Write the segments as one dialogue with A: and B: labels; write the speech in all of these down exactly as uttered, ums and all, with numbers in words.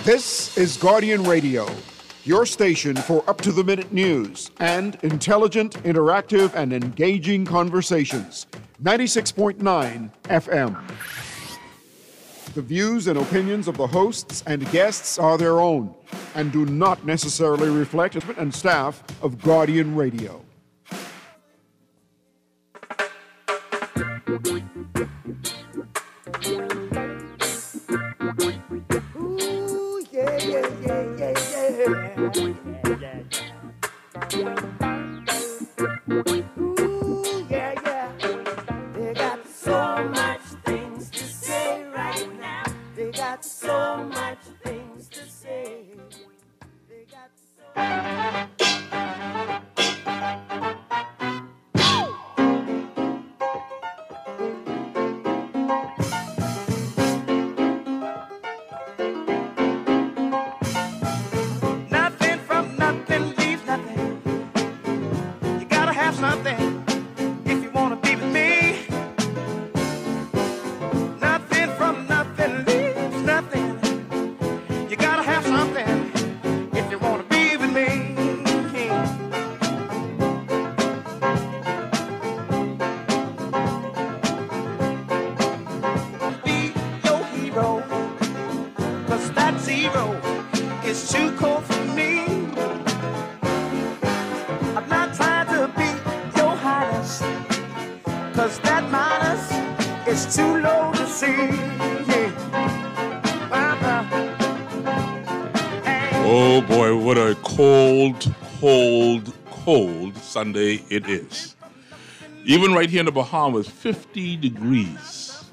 A: This is Guardian Radio, your station for up-to-the-minute news and intelligent, interactive, and engaging conversations. ninety-six point nine F M. The views and opinions of the hosts and guests are their own and do not necessarily reflect and staff of Guardian Radio.
B: Ooh, yeah, yeah, yeah, yeah, yeah. Ooh, yeah, yeah. They got so much things to say right now. They got so much things to say. They got so
C: Nothing from nothing leaves nothing. You gotta have something if you wanna be with me. Nothing from nothing leaves nothing. You gotta have something if you wanna be with me. Be your hero, 'cause that zero is too cold for me. I'm not trying to be your highness, 'cause that minus is too low to see. Yeah. Uh-uh. Hey.
D: Oh boy, what a cold, cold, cold Sunday it is. Even right here in the Bahamas, fifty degrees.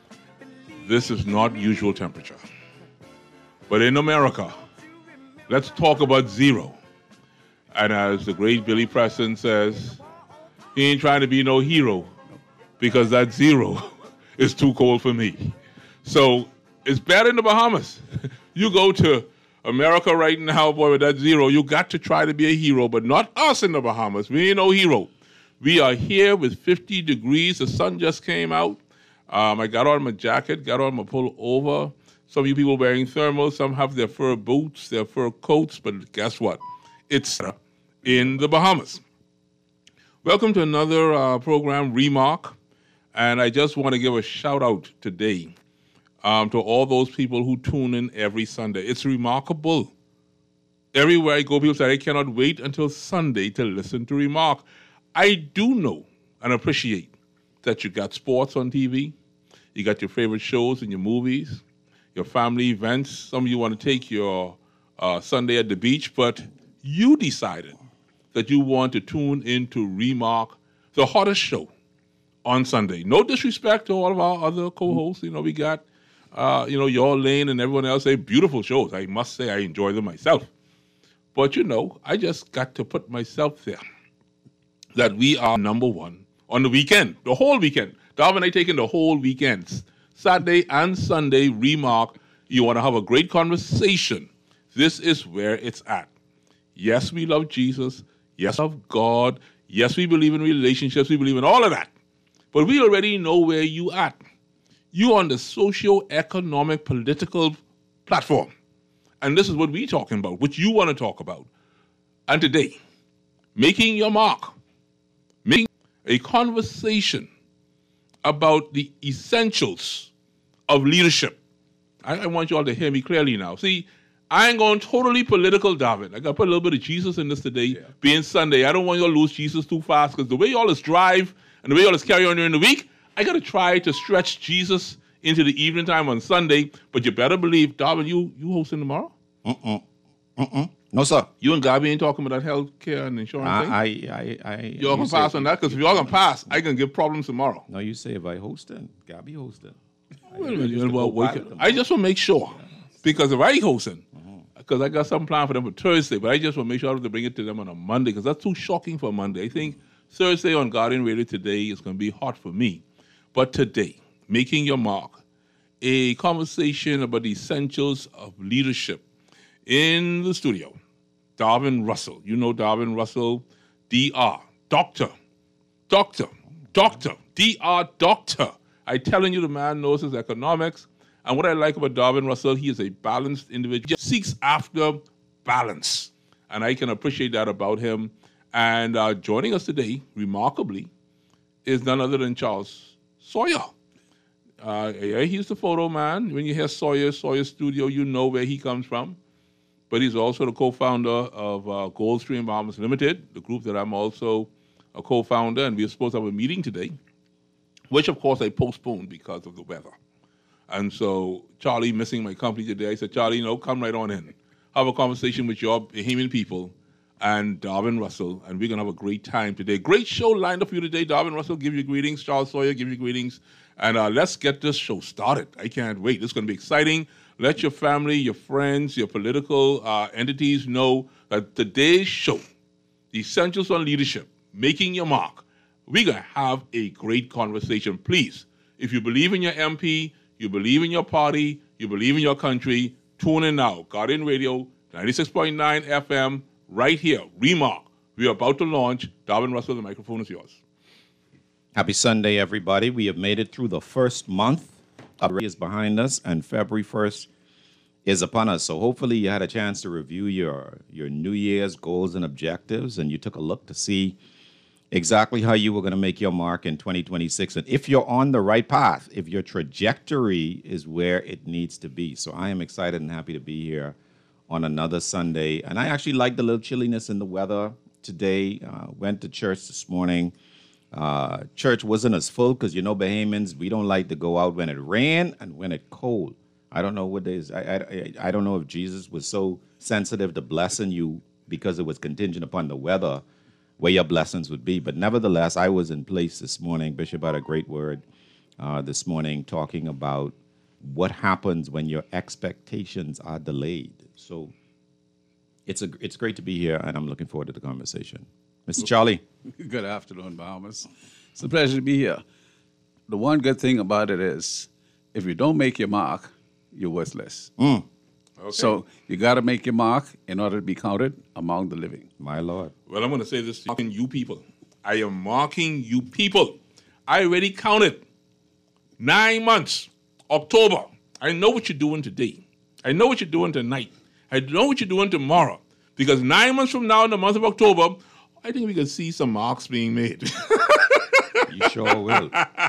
D: This is not usual temperature. But in America, let's talk about zero. And as the great Billy Preston says, he ain't trying to be no hero because that zero is too cold for me. So it's bad in the Bahamas. You go to America right now, boy, with that zero, you got to try to be a hero, but not us in the Bahamas. We ain't no hero. We are here with fifty degrees. The sun just came out. Um, I got on my jacket, got on my pullover. Some of you people wearing thermals, some have their fur boots, their fur coats, but guess what? It's in the Bahamas. Welcome to another uh, program, Remark, and I just want to give a shout out today um, to all those people who tune in every Sunday. It's remarkable. Everywhere I go, people say, I cannot wait until Sunday to listen to Remark. I do know and appreciate that you got sports on T V, you got your favorite shows and your movies, your family events. Some of you want to take your uh, Sunday at the beach, but you decided that you want to tune into Remark, the hottest show on Sunday. No disrespect to all of our other co-hosts. You know, we got, uh, you know, your Lane and everyone else. They beautiful shows. I must say I enjoy them myself. But, you know, I just got to put myself there that we are number one on the weekend, the whole weekend. Darwin and I taking the whole weekends. Saturday and Sunday, Remark. You want to have a great conversation. This is where it's at. Yes, we love Jesus. Yes, we love God. Yes, we believe in relationships. We believe in all of that. But we already know where you at. You on the socio-economic political platform. And this is what we talking about, what you want to talk about. And today, making your mark. Making a conversation about the essentials of leadership. I, I want you all to hear me clearly now. See, I ain't going totally political, David. I got to put a little bit of Jesus in this today, yeah. Being Sunday. I don't want you to lose Jesus too fast because the way y'all is drive and the way y'all is carry on during the week, I got to try to stretch Jesus into the evening time on Sunday. But you better believe, David, you, you hosting tomorrow?
E: Uh-uh. Uh-uh. No, sir.
D: You and Gabi ain't talking about that health care and insurance
E: I,
D: thing?
E: I, I, I,
D: y'all can pass on that? Because if y'all can pass, I can give problems tomorrow.
E: No, you say if I host it, Gabi host it.
D: Wait a minute. Well, wait, I just want to make sure. Yeah. Because if I hosting, because uh-huh. I got something planned for them for Thursday, but I just want to make sure I have to bring it to them on a Monday because that's too shocking for Monday. I think Thursday on Guardian Radio today is going to be hot for me. But today, making your mark, a conversation about the essentials of leadership. In the studio, Darwin Russell. You know Darwin Russell, D R, doctor, doctor, doctor, D R, doctor. I telling you, the man knows his economics, And what I like about Darvin Russell, he is a balanced individual. He seeks after balance. And I can appreciate that about him. And uh, joining us today, remarkably, is none other than Charles Sawyer. Uh, yeah, he's the photo man. When you hear Sawyer, Sawyer Studio, you know where he comes from. But he's also the co-founder of uh, Goldstream Bahamas Limited, the group that I'm also a co-founder, and we were supposed to have a meeting today, which, of course, I postponed because of the weather. And so Charlie missing my company today, I said, Charlie, you know, come right on in. Have a conversation with your Bahamian people and Darvin Russell, and we're going to have a great time today. Great show lined up for you today. Darvin Russell, give you greetings. Charles Sawyer, give you greetings. And uh, let's get this show started. I can't wait. This is going to be exciting. Let your family, your friends, your political uh, entities know that today's show, the Essentials on Leadership, Making Your Mark, we're going to have a great conversation. Please, if you believe in your M P, you believe in your party, you believe in your country, tune in now. Guardian Radio, ninety-six point nine F M, right here. Remark. We are about to launch. Darvin Russell, the microphone is yours.
E: Happy Sunday, everybody. We have made it through the first month. February is behind us, and February first is upon us. So hopefully you had a chance to review your, your New Year's goals and objectives, and you took a look to see exactly how you were going to make your mark in twenty twenty-six. And if you're on the right path, if your trajectory is where it needs to be. So I am excited and happy to be here on another Sunday. And I actually like the little chilliness in the weather today. Uh, went to church this morning. Uh, church wasn't as full because, you know, Bahamians, we don't like to go out when it rain and when it cold. I don't know what it is. I, I, I don't know if Jesus was so sensitive to blessing you because it was contingent upon the weather where your blessings would be. But nevertheless, I was in place this morning. Bishop had a great word uh, this morning talking about what happens when your expectations are delayed. So it's a it's great to be here, and I'm looking forward to the conversation. Mister Charlie.
F: Good afternoon, Bahamas. It's a pleasure to be here. The one good thing about it is if you don't make your mark, you're worthless.
E: Mm.
D: Okay.
F: So you got to make your mark in order to be counted among the living.
E: My Lord.
D: Well, I'm going to say this to you people. I am marking you people. I already counted nine months, October. I know what you're doing today. I know what you're doing tonight. I know what you're doing tomorrow. Because nine months from now, in the month of October, I think we can see some marks being made.
E: You sure will.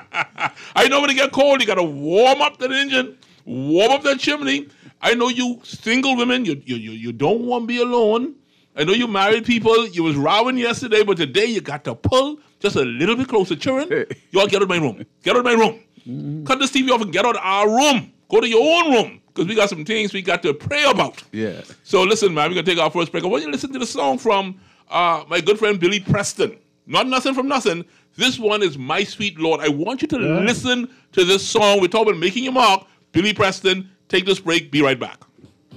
D: I know when it get cold, you got to warm up that engine, warm up that chimney. I know you single women, you you you, you don't want to be alone. I know you married people, you was rowing yesterday, but today you got to pull just a little bit closer. Children, you all get out of my room. Get out of my room. Mm-hmm. Cut this T V off and get out of our room. Go to your own room, because we got some things we got to pray about.
F: Yeah.
D: So listen, man, we're going to take our first break. I want you to listen to the song from uh, my good friend Billy Preston. Not Nothing from Nothing. This one is My Sweet Lord. I want you to yeah. listen to this song. We're talking about making your mark. Billy Preston. Take this break. Be right back.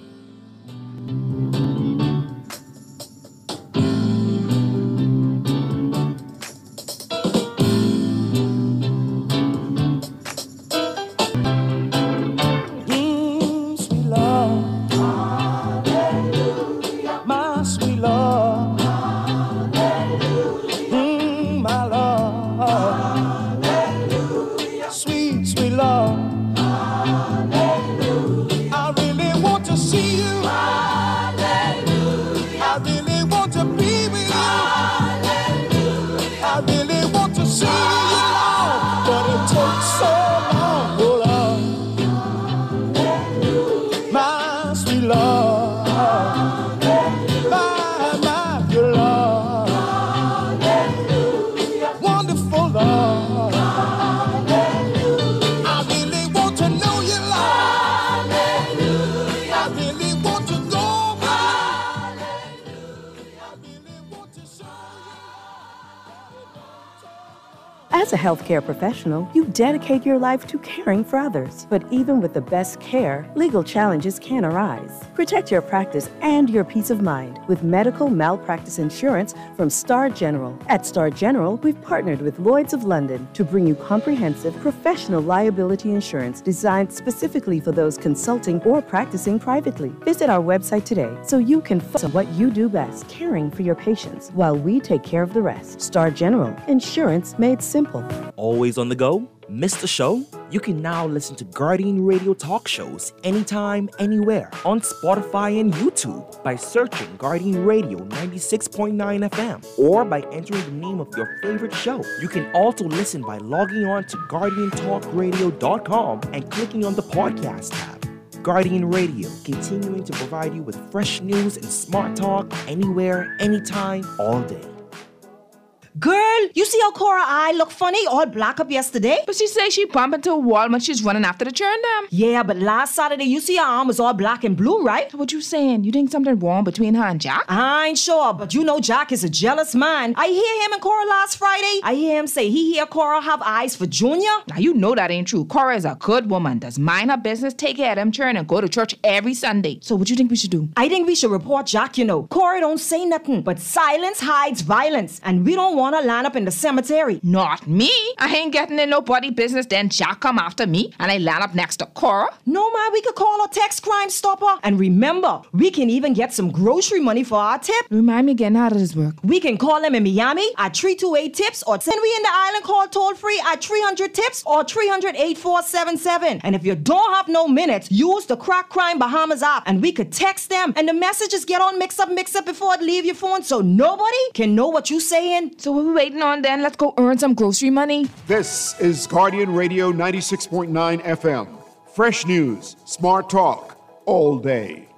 G: As a healthcare professional, you dedicate your life to caring for others. But even with the best care, legal challenges can arise. Protect your practice and your peace of mind with medical malpractice insurance from Star General. At Star General, we've partnered with Lloyd's of London to bring you comprehensive professional liability insurance designed specifically for those consulting or practicing privately. Visit our website today so you can focus on what you do best, caring for your patients while we take care of the rest. Star General, insurance made simple. simple.
H: Always on the go? Missed the show? You can now listen to Guardian Radio talk shows anytime, anywhere on Spotify and YouTube by searching Guardian Radio ninety-six point nine F M or by entering the name of your favorite show. You can also listen by logging on to guardian talk radio dot com and clicking on the podcast tab. Guardian Radio, continuing to provide you with fresh news and smart talk anywhere, anytime, all day.
I: Girl, you see how Cora eye look funny, all black up yesterday?
J: But she say she bump into a wall when she's running after the churn dam.
I: Yeah, but last Saturday, you see her arm was all black and blue, right?
J: So what you saying? You think something wrong between her and Jack?
I: I ain't sure, but you know Jack is a jealous man. I hear him and Cora last Friday. I hear him say he hear Cora have eyes for Junior.
J: Now you know that ain't true. Cora is a good woman, does mind her business, take care of them churn, and go to church every Sunday. So what you think we should do?
I: I think we should report Jack, you know. Cora don't say nothing, but silence hides violence, and we don't want to line up in the cemetery.
J: Not me. I ain't getting in nobody business. Then Jack come after me and I land up next to Cora.
I: No, man, we could call a text Crime Stopper. And remember, we can even get some grocery money for our tip.
J: Remind me again, how does this work?
I: We can call them in Miami at three two eight tips or send we in the island call toll free at three hundred tips or three hundred eight four seven seven. And if you don't have no minutes, use the Crack Crime Bahamas app and we could text them and the messages get all mixed up, mixed up before it leave your phone so nobody can know what you saying.
J: So what we waiting on then? Let's go earn some grocery money.
A: This is Guardian Radio ninety-six point nine F M. Fresh news, smart talk, all day.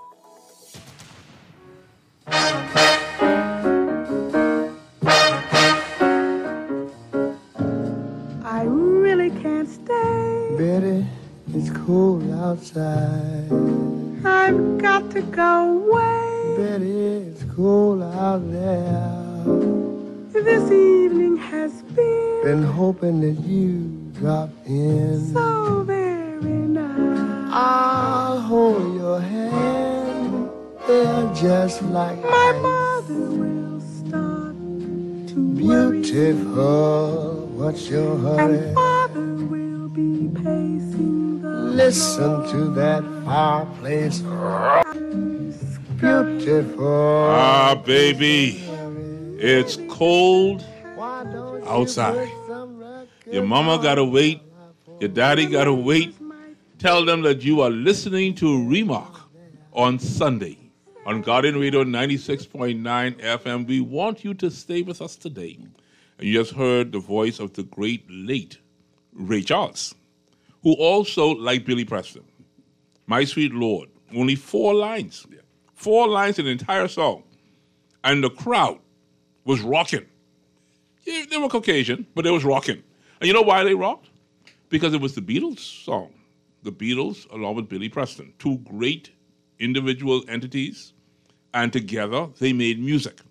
B: I really can't stay.
C: Betty, it's cold outside.
B: I've got to go away.
C: Betty, it's cold out there.
B: This evening has been,
C: Been hoping that you drop in.
B: so very nice.
C: I'll hold your hand. They're just like
B: My
C: ice.
B: mother will start to worry,
C: Beautiful, what's your hurry?
B: and father will be pacing the
C: Listen to that fireplace. Beautiful.
D: Ah, baby, it's cold outside. Your mama gotta wait. Your daddy gotta wait. Tell them that you are listening to Remark on Sunday on Guardian Radio ninety-six point nine F M. We want you to stay with us today. And you just heard the voice of the great late Ray Charles, who also, like Billy Preston, My Sweet Lord, only four lines. Four lines in the entire song. And the crowd was rocking. Yeah, they were Caucasian, but they was rocking. And you know why they rocked? Because it was the Beatles song. The Beatles, along with Billy Preston, two great individual entities, and together they made music.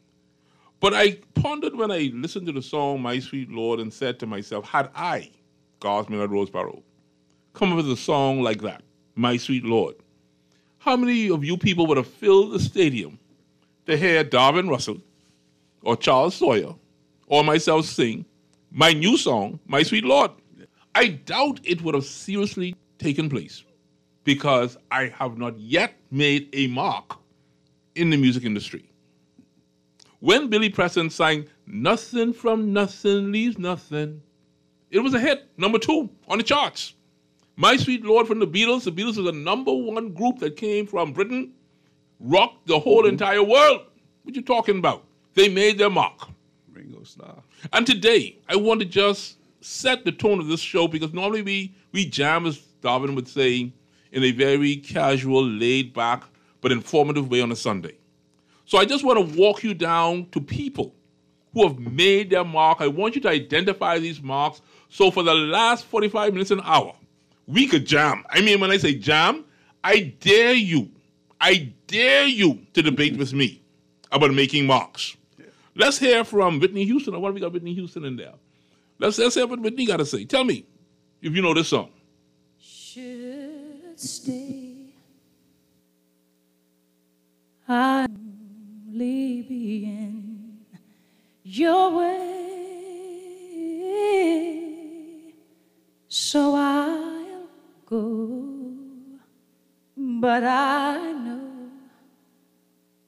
D: But I pondered when I listened to the song My Sweet Lord and said to myself, had I, Garth Millard Roseborough, come up with a song like that, My Sweet Lord, how many of you people would have filled the stadium to hear Darvin Russell or Charles Sawyer or myself sing my new song, My Sweet Lord? I doubt it would have seriously taken place because I have not yet made a mark in the music industry. When Billy Preston sang Nothing from Nothing Leaves Nothing, it was a hit, number two on the charts. My Sweet Lord from the Beatles, the Beatles was the number one group that came from Britain, rocked the whole entire world. What you talking about? They made their mark.
F: Ringo Starr.
D: And today, I want to just set the tone of this show because normally we, we jam, as Darwin would say, in a very casual, laid-back, but informative way on a Sunday. So I just want to walk you down to people who have made their mark. I want you to identify these marks. So for the last forty-five minutes, an hour, we could jam. I mean, when I say jam, I dare you, I dare you to debate with me about making marks. Yeah. Let's hear from Whitney Houston. I wonder if we got Whitney Houston in there. Let's, let's hear what Whitney got to say. Tell me if you know this song.
K: Should stay. I only be in your way, so I'll go. But I know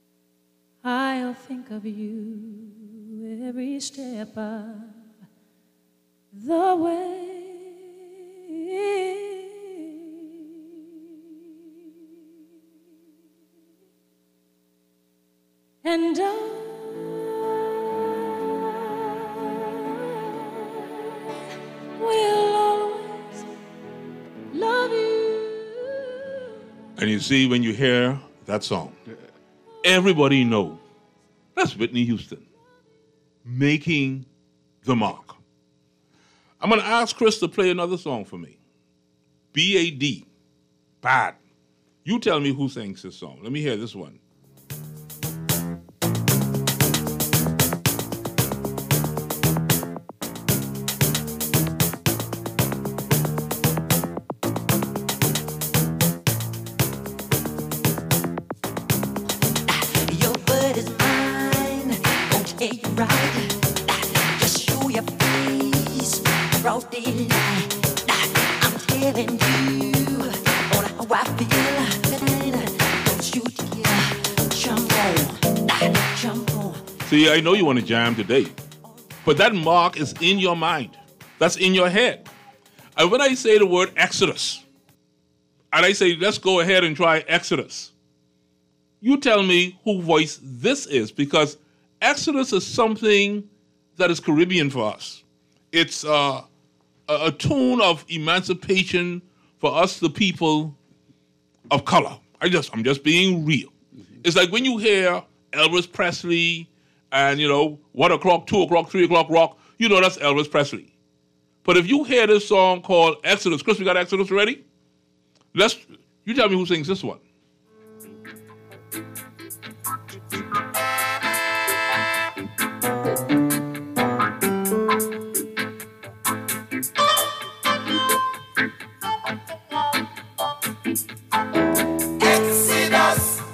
K: I'll think of you every step of the way. And I will always love you.
D: And you see, when you hear that song, everybody know that's Whitney Houston making the mark. I'm going to ask Chris to play another song for me. B A D, Bad. You tell me who sings this song. Let me hear this one.
B: Your word is mine, won't hear you right. Just show your face, broad daylight. I'm telling you on how I feel. Don't you dare jump on, jump on.
D: See, I know you want to jam today, but that mark is in your mind. That's in your head. And when I say the word Exodus, and I say, let's go ahead and try Exodus, you tell me who voice this is, because Exodus is something that is Caribbean for us. It's uh, a, a tune of emancipation for us, the people of color. I just, I'm just being real. It's like when you hear Elvis Presley and, you know, one o'clock, two o'clock, three o'clock rock, you know that's Elvis Presley. But if you hear this song called Exodus, Chris, we got Exodus ready? Let's, you tell me who sings this one.
B: Exodus.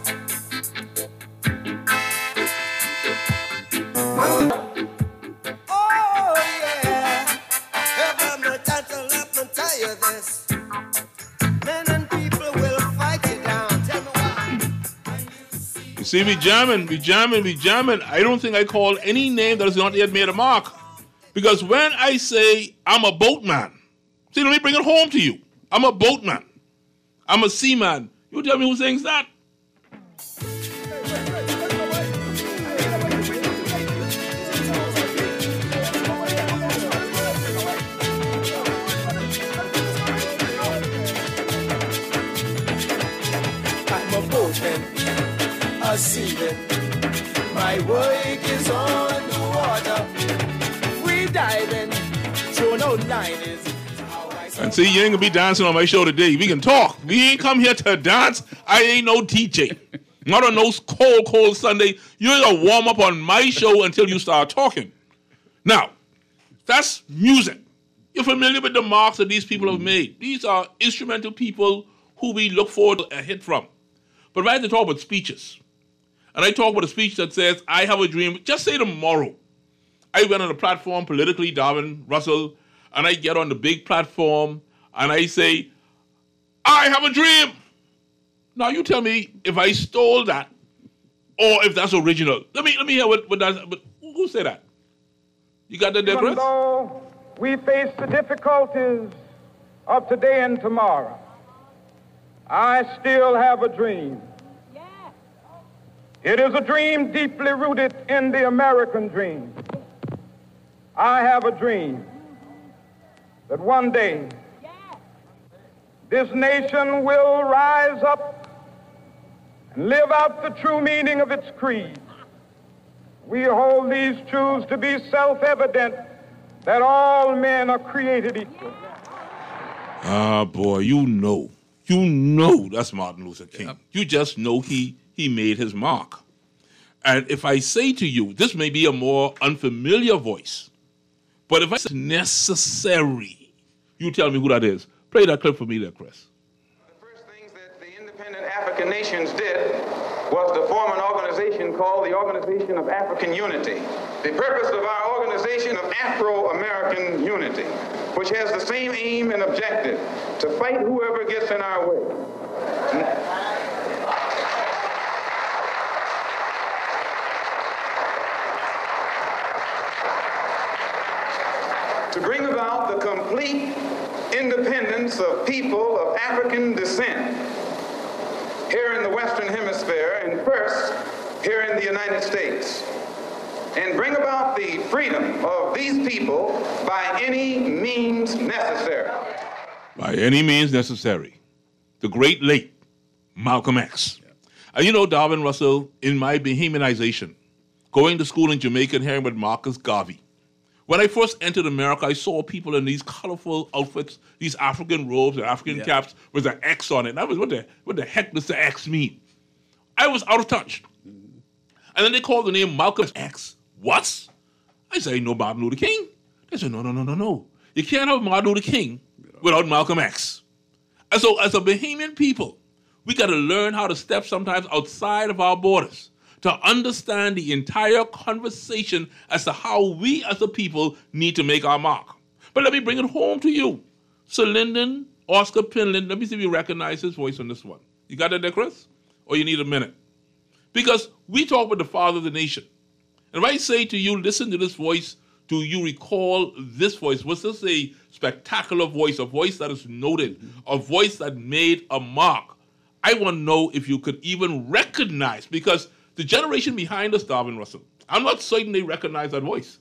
B: Oh yeah. Ever no gentle, let me tell you this. Men and people will fight you down. Tell me why.
D: You see, we jamming, we jamming, we jamming. I don't think I called any name that has not yet made a mark. Because when I say I'm a boatman, see, let me bring it home to you. I'm a boatman. I'm a seaman. You tell me who sings that?
C: I'm a boatman, a seaman. My work is on the water. Free diving, throw no liners.
D: And see, you ain't gonna be dancing on my show today. We can talk. We ain't come here to dance. I ain't no D J. Not on no cold, cold Sunday. You ain't gonna warm up on my show until you start talking. Now, that's music. You're familiar with the marks that these people have made. These are instrumental people who we look forward to a hit from. But I had to talk about speeches. And I talk about a speech that says, I have a dream. Just say tomorrow. I went on a platform politically, Darwin Russell, and I get on the big platform and I say, I have a dream. Now you tell me if I stole that or if that's original. Let me let me hear what, what that, but who said that? You got that there,
L: Even
D: Chris?
L: though we face the difficulties of today and tomorrow, I still have a dream. It is a dream deeply rooted in the American dream. I have a dream that one day this nation will rise up and live out the true meaning of its creed. We hold these truths to be self-evident, that all men are created equal.
D: Ah, boy, you know. You know that's Martin Luther King. Yep. You just know he, he made his mark. And if I say to you, this may be a more unfamiliar voice, but if it's necessary, you tell me who that is. Play that clip for me there, Chris.
M: The first things that the independent African nations did was to form an organization called the Organization of African Unity. The purpose of our organization of Afro-American Unity, which has the same aim and objective, to fight whoever gets in our way. To bring about complete independence of people of African descent here in the Western Hemisphere, and first here in the United States, and bring about the freedom of these people by any means necessary.
D: By any means necessary. The great late Malcolm X. Yeah. And you know, Darwin Russell, in my Bahamianization, going to school in Jamaica and hearing about Marcus Garvey, when I first entered America, I saw people in these colorful outfits, these African robes and African yeah. caps with an X on it. And I was, what the, what the heck does the X mean? I was out of touch. Mm-hmm. And then they called the name Malcolm X. What? I said, no Martin Luther King. They said, no, no, no, no, no. You can't have Martin Luther King without Malcolm X. And so as a Bahamian people, we got to learn how to step sometimes outside of our borders to understand the entire conversation as to how we as a people need to make our mark. But let me bring it home to you. Sir Lyndon Oscar Pinland, let me see if you recognize his voice on this one. You got that there, Chris? Or you need a minute? Because we talk with the father of the nation. And if I say to you, listen to this voice, do you recall this voice? Was this a spectacular voice, a voice that is noted, a voice that made a mark? I want to know if you could even recognize, because the generation behind us, Darwin Russell, I'm not certain they recognize that voice.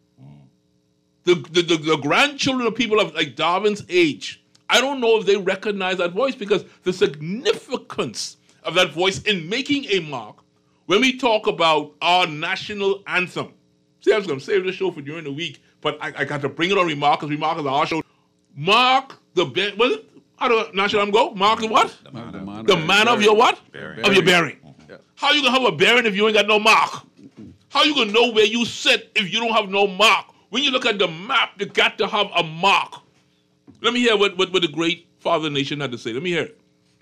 D: The, the, the, the grandchildren of people of like Darwin's age, I don't know if they recognize that voice, because the significance of that voice in making a mark, when we talk about our national anthem. See, I was going to save the show for during the week, but I, I got to bring it on Remark, because Remark is our show. Mark the, be- what is it? How do national anthem go? Mark the what? The man, the man, the man of your what? Bearing. Of your bearing. Yeah. How you going to have a bearing if you ain't got no mark? Mm-hmm. How you going to know where you sit if you don't have no mark? When you look at the map, you got to have a mark. Let me hear what, what, what the great father of the nation had to say. Let me hear it.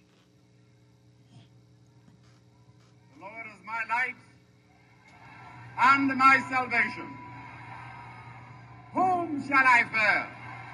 L: The Lord is my light and my salvation. Whom shall I fear?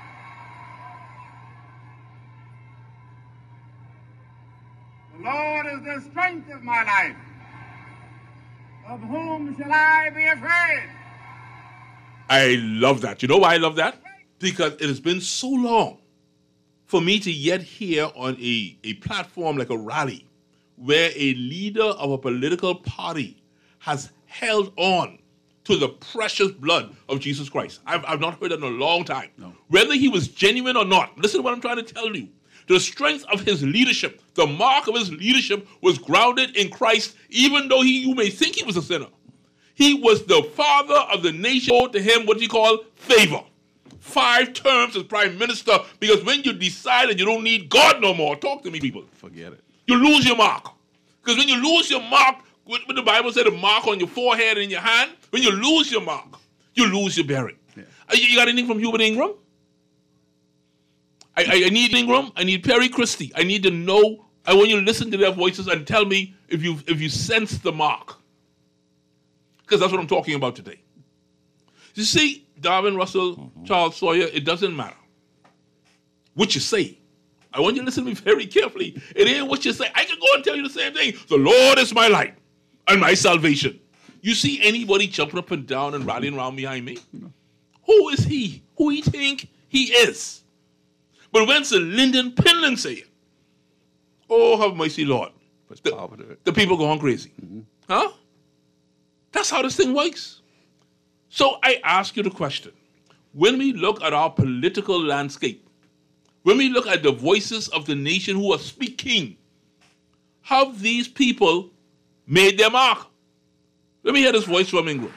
L: The Lord is the strength of my life. Of whom shall I be afraid?
D: I love that. You know why I love that? Because it has been so long for me to yet hear on a, a platform like a rally where a leader of a political party has held on to the precious blood of Jesus Christ. I've, I've not heard that in a long time. No. Whether he was genuine or not, listen to what I'm trying to tell you. The strength of his leadership, the mark of his leadership was grounded in Christ, even though he, you may think he was a sinner. He was the father of the nation, owed to him what you call favor. Five terms as prime minister, because when you decide that you don't need God no more, talk to me, people.
F: Forget it.
D: You lose your mark. Because when you lose your mark, what the Bible said, a mark on your forehead and in your hand, when you lose your mark, you lose your bearing. Yeah. You got anything from Hubert Ingram? I, I, I need Ingram. I need Perry Christie. I need to know. I want you to listen to their voices and tell me if you if you sense the mark. Because that's what I'm talking about today. You see, Darwin Russell, mm-hmm. Charles Sawyer, it doesn't matter what you say. I want you to listen to me very carefully. It ain't what you say. I can go and tell you the same thing. The Lord is my light and my salvation. You see anybody jumping up and down and rallying around behind me? No. Who is he? Who he think he is? But when Sir Lyndon Pinland say it, oh, have mercy, Lord. The, the people go on crazy. Mm-hmm. Huh? That's how this thing works. So I ask you the question. When we look at our political landscape, when we look at the voices of the nation who are speaking, have these people made their mark? Let me hear this voice from England.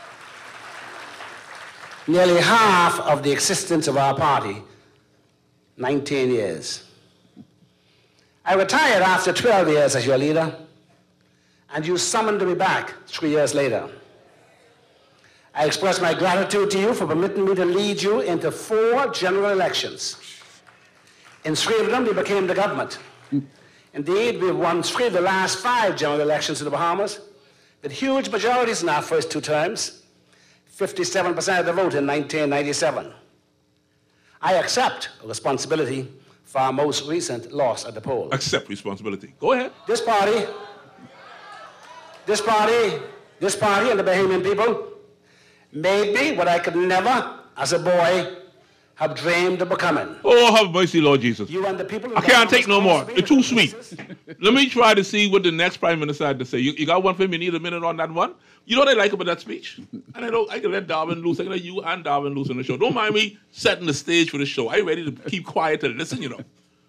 N: Nearly half of the existence of our party, nineteen years. I retired after twelve years as your leader, and you summoned me back three years later. I express my gratitude to you for permitting me to lead you into four general elections. In three of them, we became the government. Indeed, we've won three of the last five general elections in the Bahamas, with huge majorities in our first two terms, fifty-seven percent of the vote in nineteen ninety-seven. I accept responsibility for our most recent loss at the polls.
D: Accept responsibility. Go ahead.
N: This party, this party, this party and the Bahamian people made me what I could never, as a boy, have dreamed of becoming.
D: Oh, have mercy, Lord Jesus.
N: You and the people of
D: I can't
N: Bahamas
D: take no more.
N: also
D: It's too sweet. Let me try to see what the next prime minister had to say. You, you got one for me? You need a minute on that one? You know what I like about that speech? And I know I can let Darwin loose. I can let you and Darwin loose on the show. Don't mind me setting the stage for the show. I'm ready to keep quiet to listen, you know.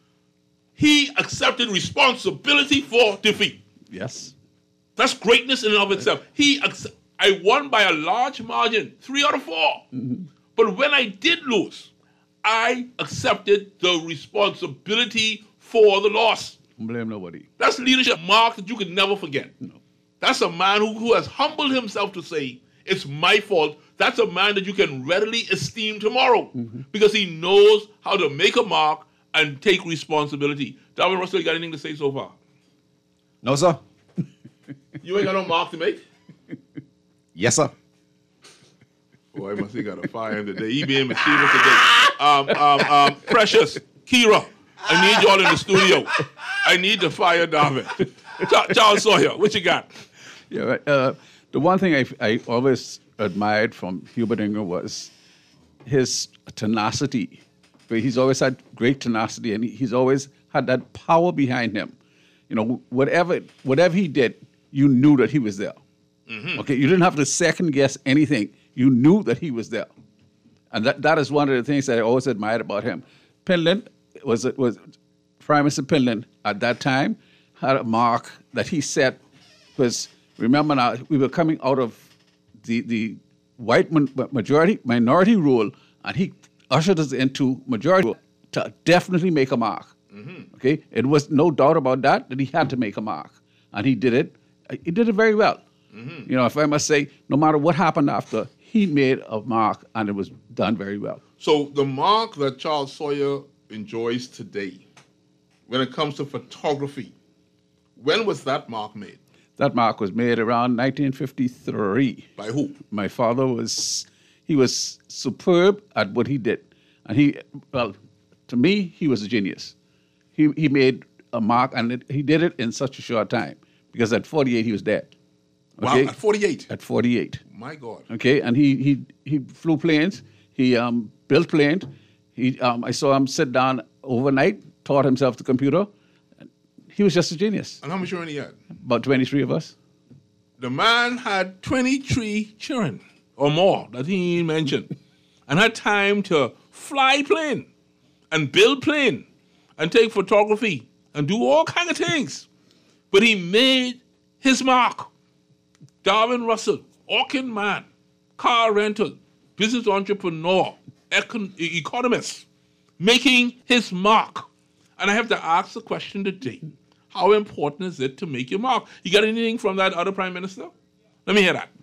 D: He accepted responsibility for defeat.
F: Yes.
D: That's greatness in and of itself. He, accept, I won by a large margin, three out of four.
F: Mm-hmm.
D: But when I did lose, I accepted the responsibility for the loss.
F: Don't blame nobody.
D: That's leadership mark that you can never forget.
F: No.
D: That's a man who, who has humbled himself to say, it's my fault. That's a man that you can readily esteem tomorrow
F: Mm-hmm.
D: because he knows how to make a mark and take responsibility. Darwin Russell, you got anything to say so far?
E: No, sir.
D: You ain't got no mark to make?
E: Yes, sir.
D: Boy, I must have got a fire in today. He being mischievous today. Um, um, um, Precious, Kira, I need y'all in the studio. I need to fire Darwin. Charles Sawyer, what you got?
F: Yeah, right. Uh, the one thing I, I always admired from Hubert Ingram was his tenacity. He's always had great tenacity, and he, he's always had that power behind him. You know, whatever whatever he did, you knew that he was there.
D: Mm-hmm.
F: Okay, you didn't have to second guess anything. You knew that he was there, and that, that is one of the things that I always admired about him. Penland was was Prime Minister Penland at that time had a mark that he set. Was remember now we were coming out of the the white majority minority rule, and he ushered us into majority rule to definitely make a mark.
D: Mm-hmm.
F: Okay, it was no doubt about that that he had to make a mark, and he did it. He did it very well.
D: Mm-hmm.
F: You know, if I must say, no matter what happened after, he made a mark, and it was done very well.
D: So the mark that Charles Sawyer enjoys today, when it comes to photography, when was that mark made?
F: That mark was made around nineteen fifty-three.
D: By who?
F: My father was, he was superb at what he did. And he, well, to me, he was a genius. He he made a mark, and it, he did it in such a short time, because at forty-eight, he was dead.
D: Okay? Wow, at forty-eight?
F: At forty-eight.
D: My God.
F: Okay, and he he he flew planes, he um, built planes. He, um, I saw him sit down overnight, taught himself the computer. He was just a genius.
D: And how much children he had?
F: About twenty-three of us.
D: The man had twenty-three children or more that he mentioned, and had time to fly plane and build plane and take photography and do all kind of things. But he made his mark. Darwin Russell, Auckland man, car rental, business entrepreneur, econ- economist, making his mark. And I have to ask the question today, how important is it to make your mark? You got anything from that other prime minister? Let me hear that.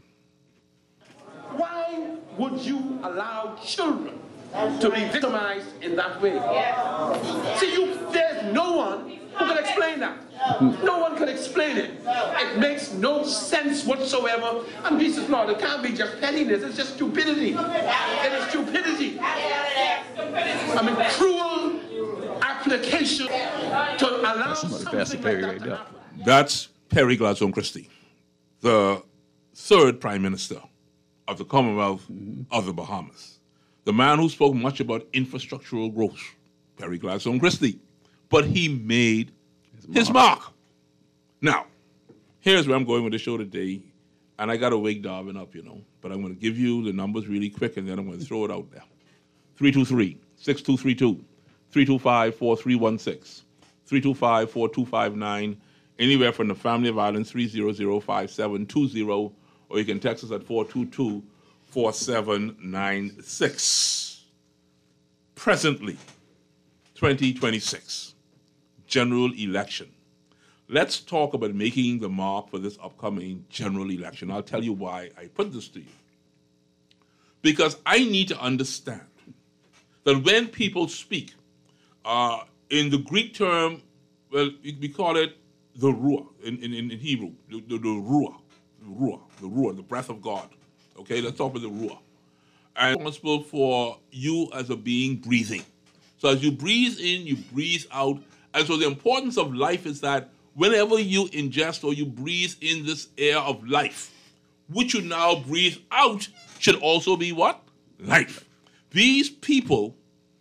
O: Why would you allow children to be victimized in that way? See, you, there's no one who can explain that. No one can explain it. It makes no sense whatsoever. And this is not, it can't be just pettiness, it's just stupidity. It is stupidity. I mean, cruel application to allow something like that to happen.
D: That's Perry Gladstone Christie, the third prime minister of the Commonwealth mm-hmm. of the Bahamas. The man who spoke much about infrastructural growth, Perry Gladstone Christie. But he made his mark. mark. Now, here's where I'm going with the show today, and I got to wake Darwin up, you know, but I'm going to give you the numbers really quick, and then I'm going to throw it out there. three two three, six two three two, three two five, four three one six, three two five, four two five nine, anywhere from the Family of Islands, three zero zero, five seven two zero, or you can text us at four two two, four seven nine six. Presently, twenty twenty-six. General election. Let's talk about making the mark for this upcoming general election. I'll tell you why I put this to you. Because I need to understand that when people speak, uh, in the Greek term, well, we call it the ruah in, in, in Hebrew, the, the, the ruah, the ruah, the ruah, the breath of God. Okay, let's talk about the ruah. And it's responsible for you as a being breathing. So as you breathe in, you breathe out. And so the importance of life is that whenever you ingest or you breathe in this air of life, which you now breathe out should also be what? Life. These people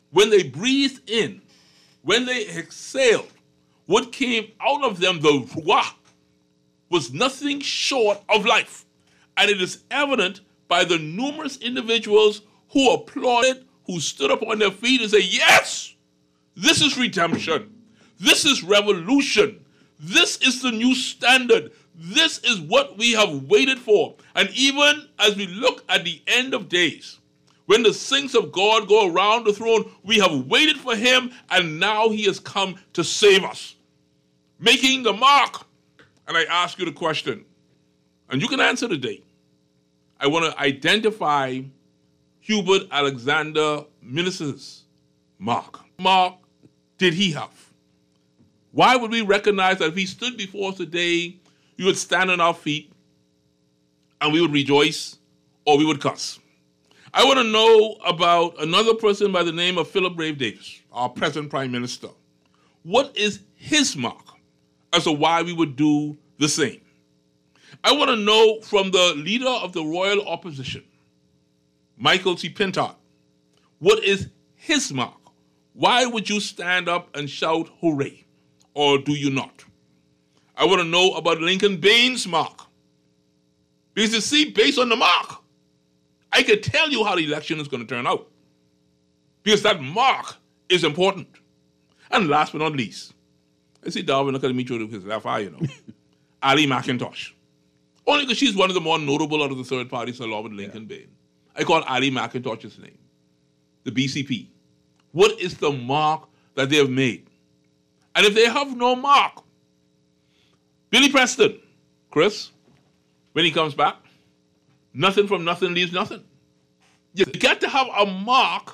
D: when they breathed in, when they exhaled, what came out of them, the ruach, was nothing short of life. And it is evident by the numerous individuals who applauded, who stood up on their feet and said, yes, this is redemption. This is revolution. This is the new standard. This is what we have waited for. And even as we look at the end of days, when the saints of God go around the throne, we have waited for him, and now he has come to save us. Making the mark. And I ask you the question, and you can answer today. I want to identify Hubert Alexander Ministers' mark. Mark did he have? Why would we recognize that if he stood before us today, we would stand on our feet and we would rejoice or we would cuss? I want to know about another person by the name of Philip Brave Davis, our present Prime Minister. What is his mark as to why we would do the same? I want to know from the leader of the Royal Opposition, Michael T. Pintard, what is his mark? Why would you stand up and shout hooray? Or do you not? I want to know about Lincoln Baines' mark. Because you see, based on the mark, I could tell you how the election is going to turn out. Because that mark is important. And last but not least, I see Darwin look at me through his left eye, you know. Ali McIntosh. Only because she's one of the more notable out of the third parties along with Lincoln yeah. Bain. I call Ali McIntosh's name. The B C P. What is the mark that they have made? And if they have no mark, Billy Preston, Chris, when he comes back, nothing from nothing leaves nothing. You got to have a mark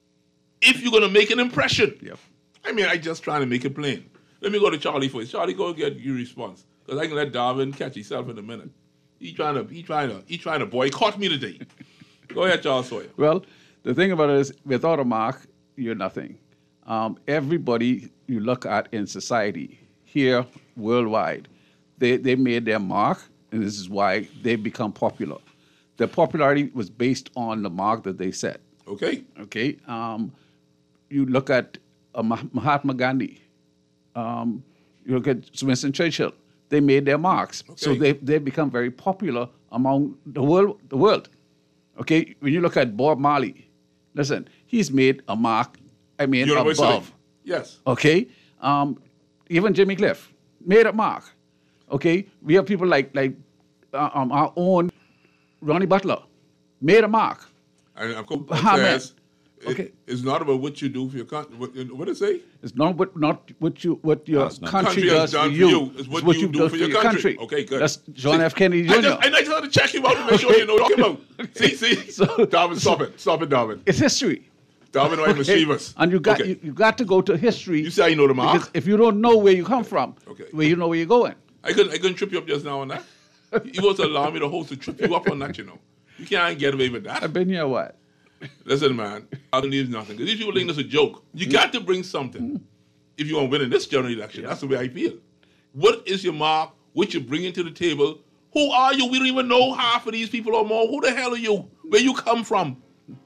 D: if you're going to make an impression.
F: Yep.
D: I mean, I just trying to make it plain. Let me go to Charlie first. Charlie, go get your response. Because I can let Darwin catch himself in a minute. He trying to, he trying to, he trying to boycott me today. Go ahead, Charles Sawyer.
F: Well, the thing about it is, without a mark, you're nothing. Um, everybody you look at in society, here, worldwide, they, they made their mark, and this is why they've become popular. Their popularity was based on the mark that they set.
D: Okay.
F: Okay. Um, you look at uh, Mahatma Gandhi. Um, you look at Winston Churchill. They made their marks, okay. So they they become very popular among the world. The world. Okay. When you look at Bob Marley, listen, he's made a mark. I mean,
D: University.
F: above.
D: Yes.
F: Okay. Um, even Jimmy Cliff made a mark. Okay. We have people like like uh, um, our own Ronnie Butler made a mark.
D: And of course,
F: Muhammad.
D: Okay. It, it's not about what you do for your country. What, what did it say?
F: It's not what not what you what your
D: That's
F: country,
D: country
F: does
D: done
F: for you.
D: you. It's what, what you, you do, do for your, your country. country. Okay, good.
F: That's John see, F. Kennedy Junior
D: I just, I just had to check you out to make sure you know what you're talking about. See, see. So, Darwin, stop it. Stop it, Darwin.
F: It's history.
D: Darwin, okay. Mischievous.
F: And you got
D: okay.
F: you, you got to go to history.
D: You say you know the mark?
F: Because if you don't know where you come from,
D: okay.
F: where you know where you're going.
D: I couldn't I couldn't trip you up just now on that. You was allow me the host to trip you up on that, you know. You can't get away with that.
F: I've been here what?
D: Listen, man, I don't need nothing. Because these people think this is a joke. You mm. got to bring something mm. if you want to win in this general election. Yeah. That's the way I feel. What is your mark? What you bringing to the table? Who are you? We don't even know half of these people or more. Who the hell are you? Where you come from?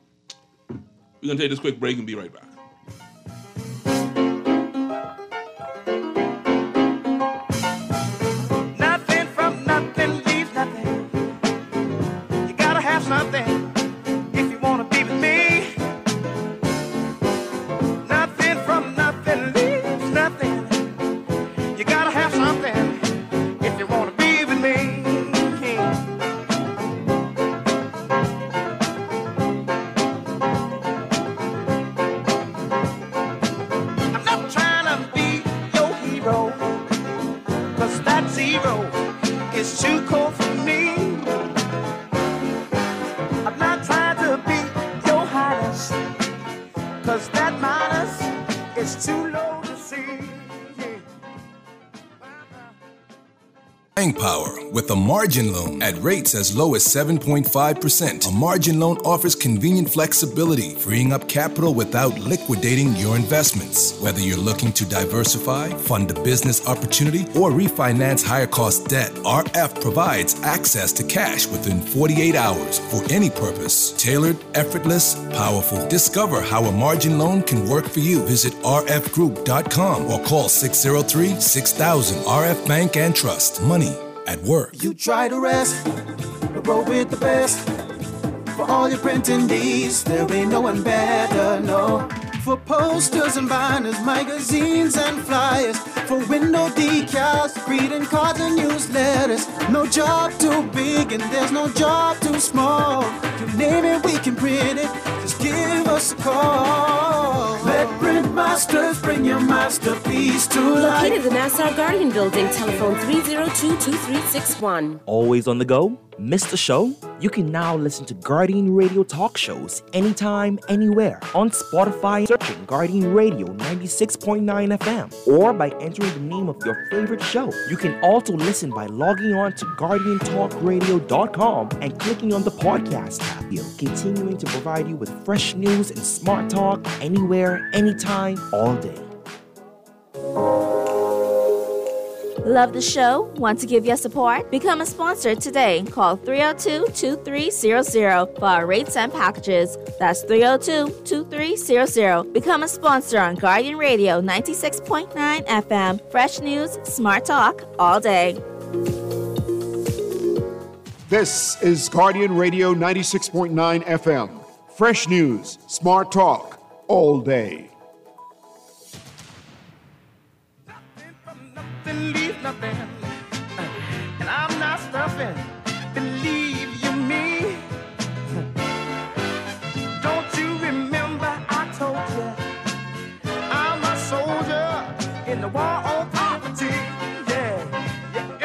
D: We're going to take this quick break and be right back.
B: Nothing from nothing leaves nothing. You got to have something.
P: buying power with a margin loan at rates as low as seven point five percent. A margin loan offers convenient flexibility, freeing up capital without liquidating your investments. Whether you're looking to diversify, fund a business opportunity, or refinance higher cost debt, R F provides access to cash within forty-eight hours for any purpose. Tailored, effortless, powerful. Discover how a margin loan can work for you. Visit r f group dot com or call six oh three, six thousand. R F Bank and Trust. Money at work.
C: You try to rest, but roll with the best. For all your printing needs, there ain't no one better, no. For posters and banners, magazines and flyers. For window decals, greeting cards and newsletters. No job too big and there's no job too small. You name it, we can print it. Just give us a call. Let Print Masters bring your masterpiece to life.
Q: Located in the Nassau Guardian Building, telephone three oh two, two three six one.
H: Always on the go? Missed the show? You can now listen to Guardian Radio talk shows anytime, anywhere on Spotify, searching Guardian Radio ninety-six point nine F M, or by entering the name of your favorite show. You can also listen by logging on to guardian talk radio dot com and clicking on the podcast tab. We're continuing to provide you with fresh news and smart talk anywhere, anytime, all day.
R: Love the show? Want to give your support? Become a sponsor today. Call three oh two, two three zero zero for our rates and packages. That's three oh two, two three zero zero. Become a sponsor on Guardian Radio ninety-six point nine F M. Fresh news, smart talk, all day.
A: This is Guardian Radio ninety-six point nine F M. Fresh news, smart talk, all day.
C: Leave nothing, and I'm not stuffing. Believe you me. Don't you remember I told you I'm a soldier in the war on poverty? Yeah,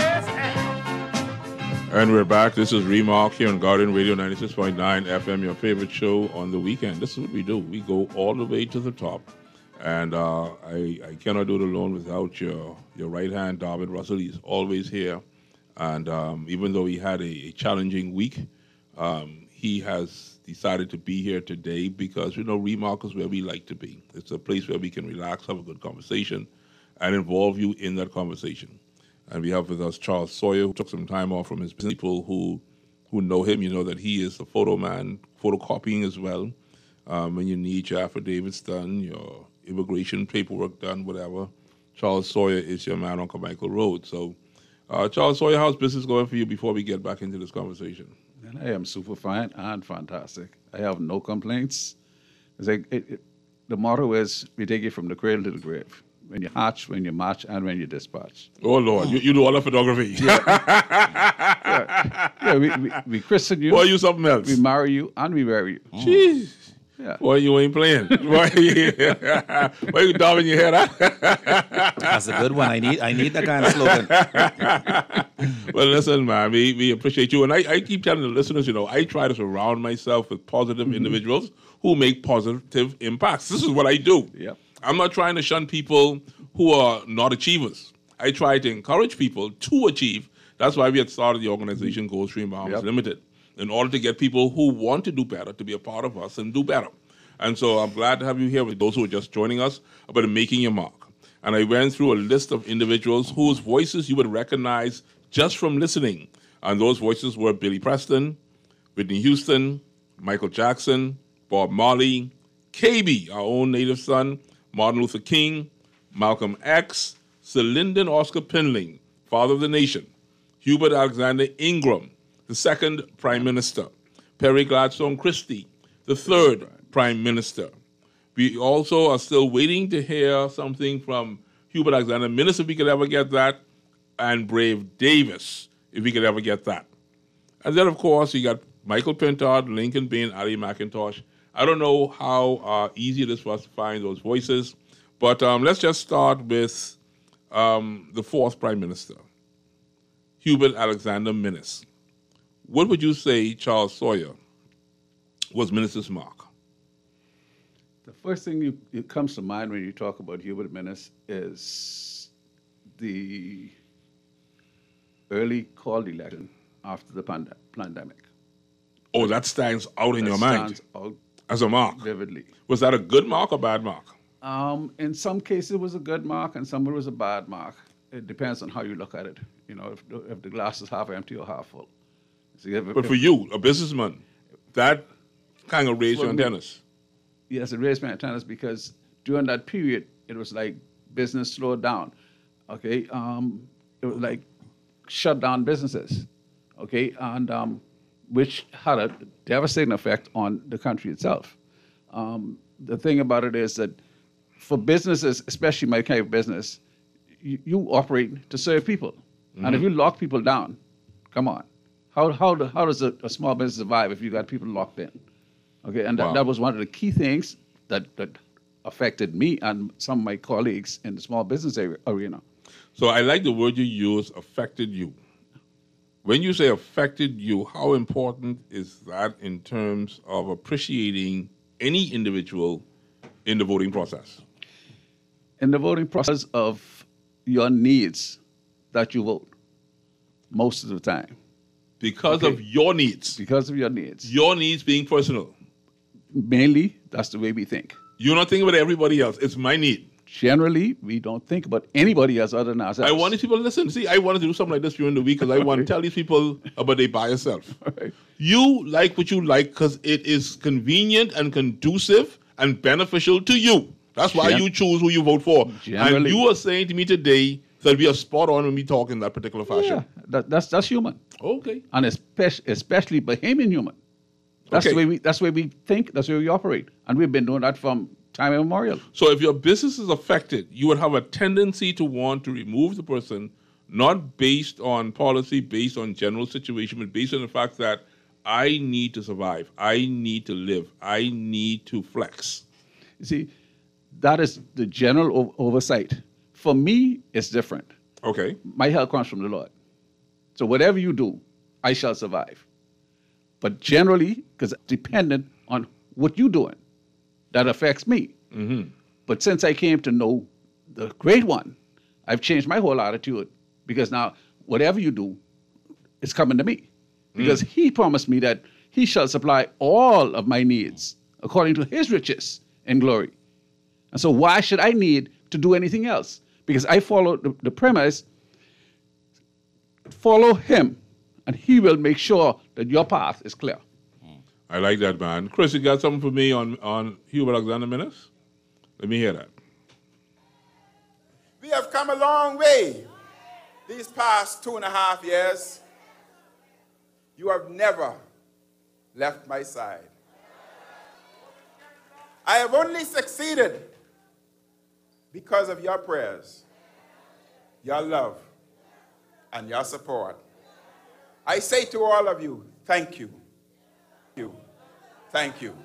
C: yes.
D: And we're back. This is Remark here on Guardian Radio ninety-six point nine F M, your favorite show on the weekend. This is what we do. We go all the way to the top. And uh, I, I cannot do it alone without your your right hand, David Russell. He's always here. And um, even though he had a, a challenging week, um, he has decided to be here today because, you know, Remark is where we like to be. It's a place where we can relax, have a good conversation, and involve you in that conversation. And we have with us Charles Sawyer, who took some time off from his business. People who, who know him, you know that he is a photo man, photocopying as well. Um, when you need your affidavits done, your immigration paperwork done, whatever, Charles Sawyer is your man on Carmichael Road. So, uh, Charles Sawyer, how's business going for you before we get back into this conversation?
F: And I am super fine and fantastic. I have no complaints. It's like it, it, the motto is, we take it from the cradle to the grave. When you hatch, when you match, and when you dispatch.
D: Oh, Lord. You, you do all the photography.
F: Yeah, yeah. yeah we, we, we christen you.
D: Boy, you something else.
F: We marry you, and we marry you.
D: Jeez. Yeah. Boy, you ain't playing. Why Why you dobbing your head out?
E: That's a good one. I need I need that kind of slogan.
D: Well, listen, man, we, we appreciate you. And I, I keep telling the listeners, you know, I try to surround myself with positive mm-hmm. individuals who make positive impacts. This is what I do.
F: Yep.
D: I'm not trying to shun people who are not achievers. I try to encourage people to achieve. That's why we had started the organization Goldstream Bahamas yep. Limited, in order to get people who want to do better to be a part of us and do better. And so I'm glad to have you here with those who are just joining us about making your mark. And I went through a list of individuals whose voices you would recognize just from listening. And those voices were Billy Preston, Whitney Houston, Michael Jackson, Bob Marley, K B, our own native son, Martin Luther King, Malcolm X, Sir Lyndon Oscar Pinling, Father of the Nation, Hubert Alexander Ingram, the second Prime Minister, Perry Gladstone Christie, the third Prime Minister. We also are still waiting to hear something from Hubert Alexander, Minister, if we could ever get that, and Brave Davis, if we could ever get that. And then, of course, you got Michael Pintard, Lincoln Bain, Ali McIntosh. I don't know how uh, easy it is for us to find those voices, but um, let's just start with um, the fourth Prime Minister, Hubert Alexander Minnis. What would you say, Charles Sawyer, was Minnis's mark?
F: The first thing you, it comes to mind when you talk about Hubert Minnis is the early called election after the pand- pandemic.
D: Oh, that stands out in
F: That
D: your mind
F: stands out
D: as a mark.
F: vividly.
D: Was that a good mark or bad mark?
F: Um, in some cases, it was a good mark, and some it was a bad mark. It depends on how you look at it. You know, if the, if the glass is half empty or half full. See, if,
D: But
F: if-
D: for you, a businessman, that kind of raised
F: For
D: your
F: me-
D: antennas.
F: Yes, it raised my antennas because during that period, it was like business slowed down. Okay, um, it was like shut down businesses. Okay, and um, which had a devastating effect on the country itself. Um, the thing about it is that for businesses, especially my kind of business, you, you operate to serve people, and if
D: Mhm.
F: you lock people down, come on, how how do, how does a, a small business survive if you got people locked in? Okay, and that,
D: Wow.
F: that was one of the key things that, that affected me and some of my colleagues in the small business area, arena.
D: So I like the word you use, affected you. When you say affected you, how important is that in terms of appreciating any individual in the voting process?
F: In the voting process of your needs that you vote, most of the time.
D: Because
F: Okay.
D: of your needs.
F: Because of your needs.
D: Your needs being personal.
F: Mainly, that's the way we think.
D: You're not thinking about everybody else. It's my need.
F: Generally, we don't think about anybody else other than ourselves.
D: I want these people to listen. See, I wanted to do something like this during the week because I want to tell these people about their buy yourself. You like what you like because it is convenient and conducive and beneficial to you. That's why
F: Gen-
D: you choose who you vote for. And
F: Generally.
D: you are saying to me today that we are spot on when we talk in that particular fashion.
F: Yeah, that, that's that's human.
D: Okay.
F: And especially, especially Bahamian human. That's
D: Okay.
F: the way we that's the way we think, that's the way we operate. And we've been doing that from time immemorial.
D: So if your business is affected, you would have a tendency to want to remove the person, not based on policy, based on general situation, but based on the fact that I need to survive. I need to live. I need to flex.
F: You see, that is the general o- oversight. For me, it's different.
D: Okay.
F: My help comes from the Lord. So whatever you do, I shall survive. But generally, because dependent on what you're doing, that affects me.
D: Mm-hmm.
F: But since I came to know the Great One, I've changed my whole attitude because now whatever you do, it's coming to me. Because he promised me that he shall supply all of my needs according to his riches and glory. And so why should I need to do anything else? Because I follow the, the premise, follow him, and he will make sure that your path is clear.
D: I like that, man. Chris, you got something for me on, on Hubert Alexander Minnis? Let me hear that.
S: We have come a long way these past two and a half years. You have never left my side. I have only succeeded because of your prayers, your love, and your support. I say to all of you, thank you. you. Thank you.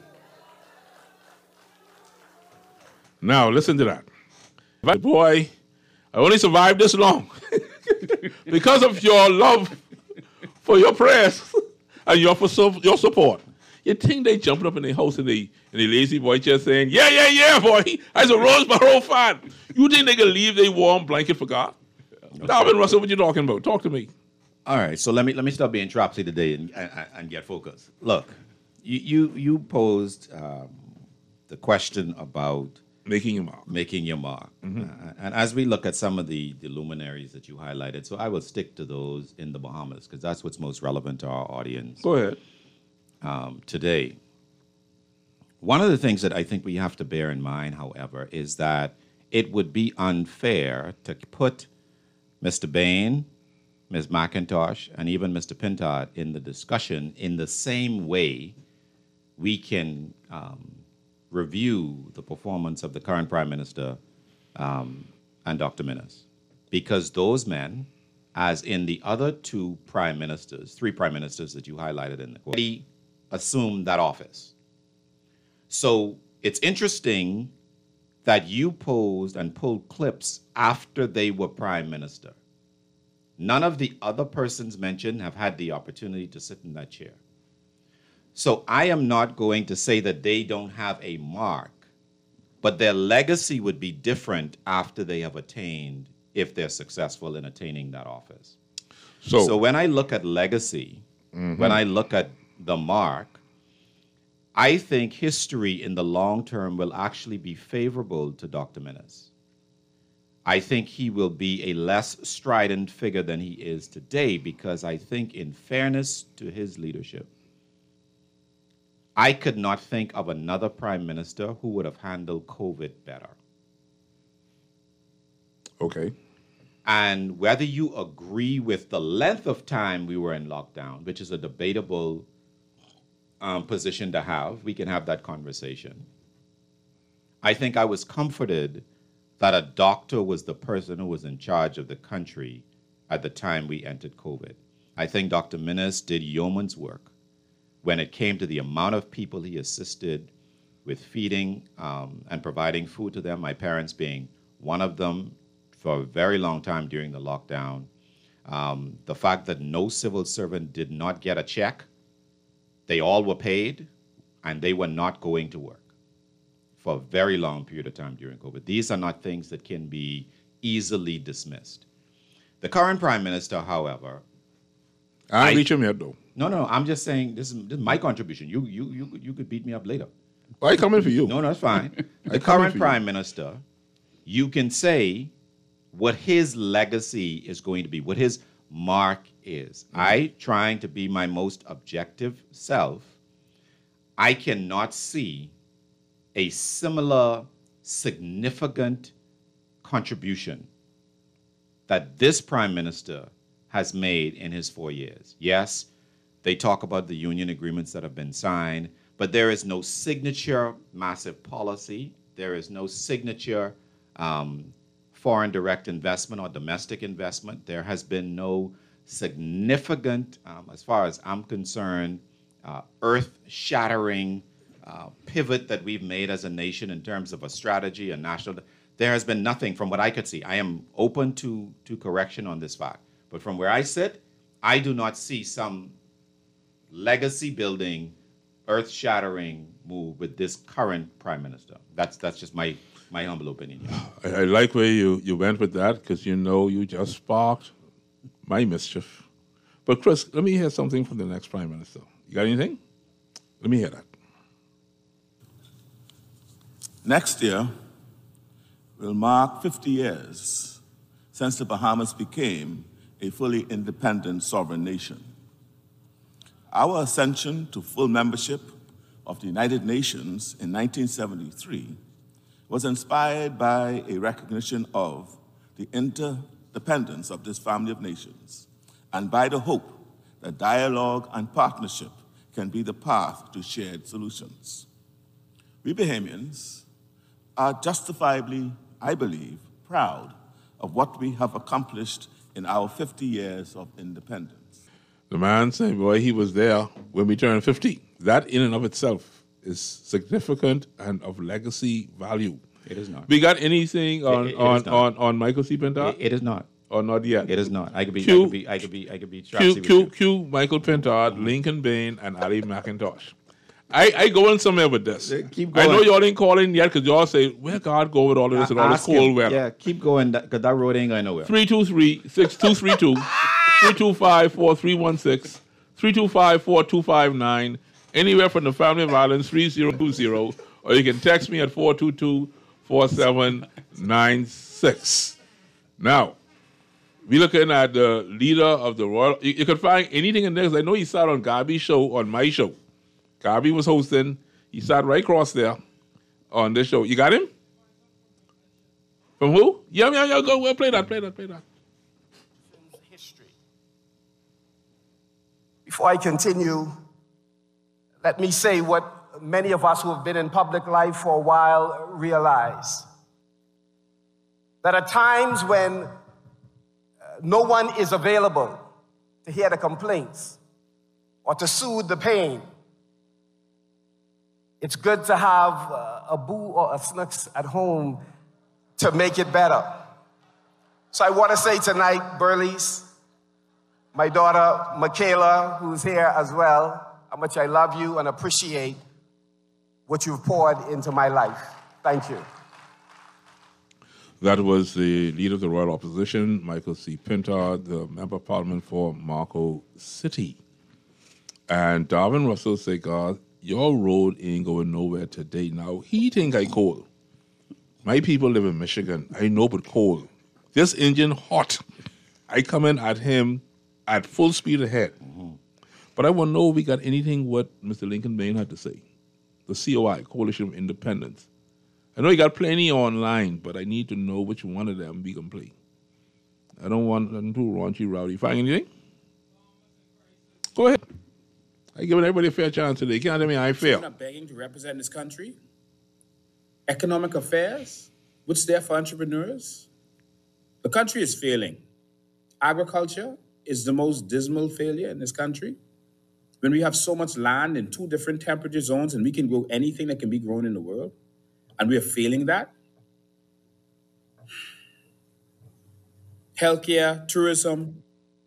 D: Now, listen to that. Boy, I only survived this long because of your love for your prayers and your, for so, your support. You think they jumping up in their house and they, and they lazy boy just saying, yeah, yeah, yeah, boy, I'm a Roseboro fan. You think they can leave their warm blanket for God? Darwin Russell, what you talking about? Talk to me.
E: All right, so let me let me stop being tropsy today and, and, and get focused. Look, you you, you posed um, the question about
D: making your mark.
E: Making your mark.
D: Mhm.
E: Uh, and as we look at some of the, the luminaries that you highlighted, so I will stick to those in the Bahamas because that's what's most relevant to our audience.
D: Go ahead.
E: Um, today. One of the things that I think we have to bear in mind, however, is that it would be unfair to put Mister Bain, Miz McIntosh, and even Mister Pintard in the discussion in the same way we can um, review the performance of the current Prime Minister um, and Doctor Minnis. Because those men, as in the other two Prime Ministers, three Prime Ministers that you highlighted in the quote, already assumed that office. So it's interesting that you posed and pulled clips after they were Prime Minister. None of the other persons mentioned have had the opportunity to sit in that chair. So I am not going to say that they don't have a mark, but their legacy would be different after they have attained, if they're successful in attaining that office.
D: So,
E: so when I look at legacy,
D: Mhm.
E: when I look at the mark, I think history in the long term will actually be favorable to Doctor Minnis. I think he will be a less strident figure than he is today because I think, in fairness to his leadership, I could not think of another prime minister who would have handled COVID better.
D: Okay.
E: And whether you agree with the length of time we were in lockdown, which is a debatable um, position to have, we can have that conversation. I think I was comforted that a doctor was the person who was in charge of the country at the time we entered COVID. I think Doctor Minnis did yeoman's work when it came to the amount of people he assisted with feeding um, and providing food to them, my parents being one of them for a very long time during the lockdown. Um, the fact that no civil servant did not get a check, they all were paid, and they were not going to work for a very long period of time during COVID. These are not things that can be easily dismissed. The current prime minister, however,
D: I ain't reach him yet, though.
E: No, no, I'm just saying this is, this is my contribution. You, you, you, could- you could beat me up later.
D: Why coming for you?
E: No, no, it's fine.
D: I
E: The
D: coming
E: current
D: for you.
E: prime minister, you can say what his legacy is going to be, what his mark is.
D: Mm-hmm.
E: I, trying to be my most objective self, I cannot see a similar significant contribution that this prime minister has made in his four years. Yes, they talk about the union agreements that have been signed, but there is no signature massive policy. There is no signature um, foreign direct investment or domestic investment. There has been no significant, um, as far as I'm concerned, uh, earth-shattering uh, pivot that we've made as a nation in terms of a strategy, a national. There has been nothing from what I could see. I am open to, to correction on this fact. But from where I sit, I do not see some legacy-building, earth-shattering move with this current prime minister. That's that's just my my humble opinion.
D: I, I like where you, you went with that because you know you just sparked my mischief. But Chris, let me hear something from the next prime minister. You got anything? Let me hear that.
T: Next year will mark fifty years since the Bahamas became a fully independent sovereign nation. Our ascension to full membership of the United Nations in nineteen seventy-three was inspired by a recognition of the interdependence of this family of nations and by the hope that dialogue and partnership can be the path to shared solutions. We Bahamians are justifiably, I believe, proud of what we have accomplished in our fifty years of independence.
D: The man saying, boy, he was there when we turned fifty. That in and of itself is significant and of legacy value.
E: It is not.
D: We got anything on,
E: It- it- it
D: on,
E: is not.
D: on, on Michael C. Pintard?
E: It- it is not.
D: Or not yet?
E: It is not. I could be. I
D: Q,
E: could be. I could be. I could be.
D: Q,
E: Trapsy with
D: Q,
E: you.
D: Q, Michael Pintard, Lincoln Bain, and Ali McIntosh. I, I going somewhere with this.
E: Keep
D: I know
E: going.
D: y'all ain't calling yet because y'all say, where God go with all of this and all this
E: Ask
D: cold
E: him.
D: weather?
E: Yeah, keep going because that road ain't going nowhere.
D: three two three, six two three two, three two five, four three one six, three two five, four two five nine, anywhere from the Family of Islands, three zero two zero, or you can text me at four two two, four seven nine six. Now, we looking at the leader of the Royal. You, you can find anything in there 'cause I know he sat on Gabi's show, on my show. Gabi was hosting. He sat right across there on this show. You got him? From who? Yeah, yeah, yeah. Go, well, play that, play that, play that.
U: Before I continue, let me say what many of us who have been in public life for a while realize. That at times when uh, no one is available to hear the complaints or to soothe the pain, it's good to have uh, a boo or a snooks at home to make it better. So I want to say tonight, Burleys, my daughter, Michaela, who's here as well, how much I love you and appreciate what you've poured into my life. Thank you.
D: That was the leader of the Royal Opposition, Michael C. Pintard, the Member of Parliament for Marco City. And Darvin Russell said, God, your road ain't going nowhere today. Now, he think I cold. My people live in Michigan. I know but cold. This engine hot. I come in at him at full speed ahead. Mm-hmm. But I want to know if we got anything what Mister Lincoln Bain had to say. The C O I, Coalition of Independence. I know you got plenty online, but I need to know which one of them we can play. I don't want them too raunchy, rowdy. Find anything? Go ahead. I giving everybody a fair chance today. You can't tell me I fail.
G: I'm not begging to represent this country. Economic affairs, what's there for entrepreneurs? The country is failing. Agriculture is the most dismal failure in this country. When we have so much land in two different temperature zones and we can grow anything that can be grown in the world, and we are failing that. Healthcare, tourism,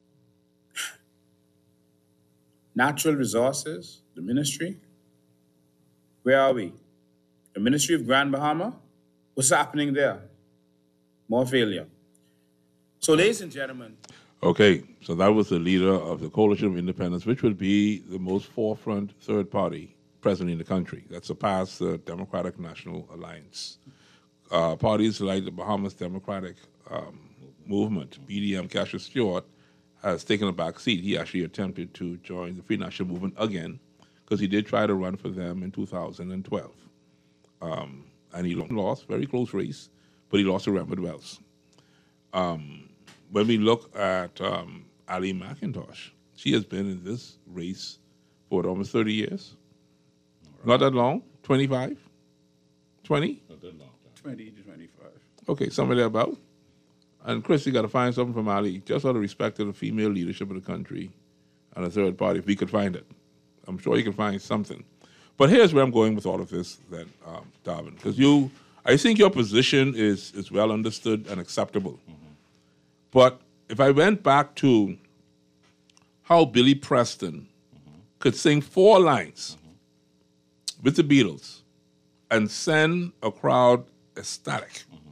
G: natural resources, the ministry. Where are we? The Ministry of Grand Bahama? What's happening there? More failure. So, ladies and gentlemen.
D: Okay, so that was the leader of the Coalition of Independence, which would be the most forefront third party present in the country that surpassed the Democratic National Alliance. Uh, parties like the Bahamas Democratic um, Movement, B D M, Cassius Stewart, has taken a back seat. He actually attempted to join the Free National Movement again because he did try to run for them in two thousand twelve. Um, and he lost, very close race, but he lost to Rembert Wells. Um, when we look at um, Ali McIntosh, she has been in this race for what, almost thirty years? Right. Not that long? twenty-five? twenty?
F: Not that long. twenty to twenty-five.
D: Okay, somewhere thereabout. And Chris, you got to find something from Ali, just out of respect to the female leadership of the country and a third party, if we could find it. I'm sure you can find something. But here's where I'm going with all of this, then, um, Darvin, because you, I think your position is is well understood and acceptable. Mm-hmm. But if I went back to how Billy Preston mm-hmm. could sing four lines mm-hmm. with the Beatles and send a crowd ecstatic, mm-hmm.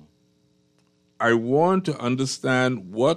D: I want to understand what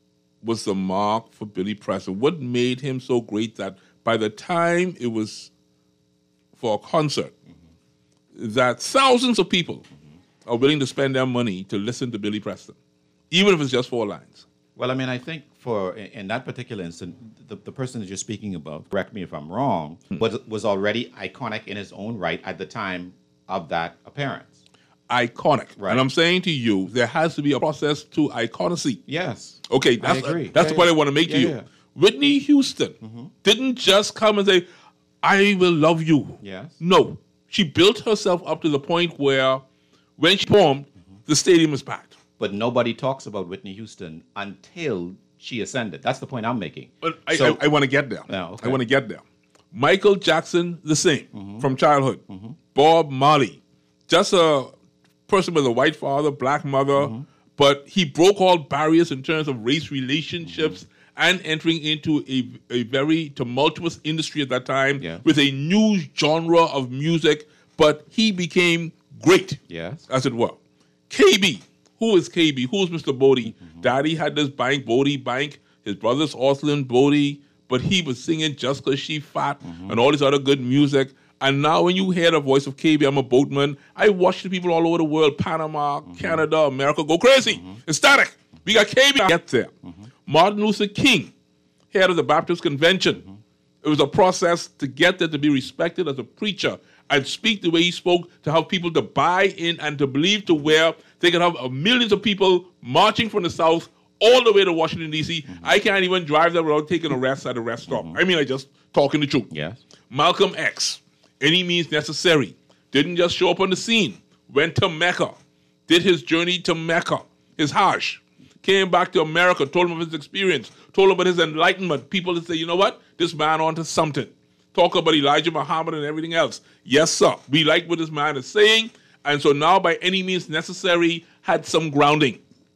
D: was the mark for Billy Preston. What made him so great that by the time it was for a concert, mm-hmm. that thousands of people mm-hmm. are willing to spend their money to listen to Billy Preston, even if it's just four lines?
E: Well, I mean, I think for in that particular instance, the, the person that you're speaking about, correct me if I'm wrong, mm-hmm. was was already iconic in his own right at the time of that appearance.
D: Iconic. Right. And I'm saying to you, there has to be a process to iconacy.
E: Yes.
D: Okay, that's,
E: I agree.
D: Uh, that's
E: yeah,
D: the point
E: yeah.
D: I want to make
E: yeah,
D: to you.
E: Yeah.
D: Whitney Houston mm-hmm. didn't just come and say, I will love you.
E: Yes.
D: No. She built herself up to the point where when she performed, mm-hmm. the stadium was packed.
E: But nobody talks about Whitney Houston until she ascended. That's the point I'm making.
D: But I,
E: so,
D: I, I want to get there.
E: Yeah, okay.
D: I want to get there. Michael Jackson, the same,
E: mm-hmm.
D: from childhood.
E: Mm-hmm.
D: Bob Marley, just a person with a white father, black mother, mm-hmm. but he broke all barriers in terms of race relationships mm-hmm. and entering into a, a very tumultuous industry at that time
E: yeah.
D: with a new genre of music, but he became great,
E: yes.
D: as it were. K B, who is K B? Who is Mister Bodie? Mm-hmm. Daddy had this bank, Bodie Bank. His brother's Orslin Bodie, but he was singing Just 'Cause She Fat mm-hmm. and all this other good music. And now when you hear the voice of K B, I'm a boatman, I watch the people all over the world, Panama, mm-hmm. Canada, America, go crazy. Mm-hmm. Ecstatic. We got K B. Get there. Mm-hmm. Martin Luther King, head of the Baptist Convention. Mm-hmm. It was a process to get there to be respected as a preacher and speak the way he spoke, to have people to buy in and to believe, to where they could have uh, millions of people marching from the South all the way to Washington, D C Mm-hmm. I can't even drive there without taking a rest at a rest stop. Mm-hmm. I mean, I just talking the truth.
E: Yes.
D: Malcolm X, any means necessary, didn't just show up on the scene, went to Mecca, did his journey to Mecca, his Hajj, came back to America, told him of his experience, told him about his enlightenment. People would say, you know what? This man onto something. Talk about Elijah Muhammad and everything else. Yes, sir. We like what this man is saying. And so now, by any means necessary, had some grounding.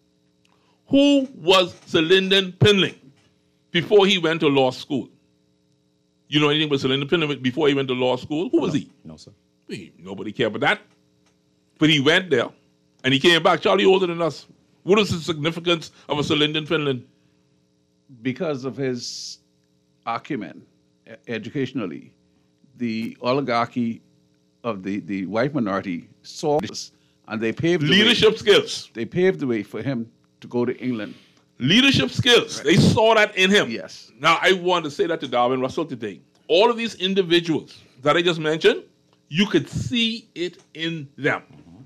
D: Who was Sir Lyndon Pinling before he went to law school? You know anything about Sir Lyndon Pinling before he went to law school? Who was
E: no,
D: he?
E: No, sir.
D: He, nobody cared about that. But he went there, And he came back. Charlie older than us. What is the significance of a Sir Lyndon Finland?
F: Because of his acumen, e- educationally, the oligarchy of the, the white minority saw this, and they paved the
D: Leadership
F: way.
D: skills.
F: They paved the way for him to go to England.
D: Leadership skills. Right. They saw that in him.
F: Yes.
D: Now, I want to say that to Darwin Russell today. All of these individuals that I just mentioned, you could see it in them. Mm-hmm.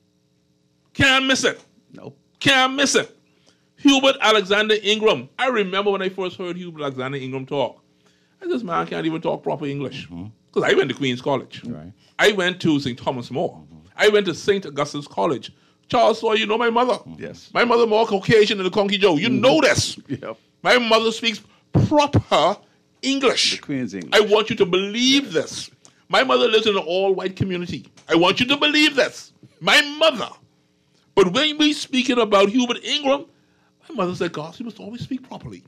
D: Can't miss it.
F: Nope.
D: Can't miss it. Hubert Alexander Ingram. I remember when I first heard Hubert Alexander Ingram talk. I said, this man can't even talk proper English. Because mm-hmm. I went to Queen's College. Right. I went to Saint Thomas More. Mm-hmm. I went to Saint Augustine's College. Charles Sawyer, you know my mother.
F: Yes.
D: My mother more Caucasian than the Conky Joe. You mm-hmm. know this.
F: Yep.
D: My mother speaks proper English.
F: The Queen's English.
D: I want you to believe this. My mother lives in an all-white community. I want you to believe this. My mother. But when we speaking about Hubert Ingram, my mother said, gosh, he must always speak properly.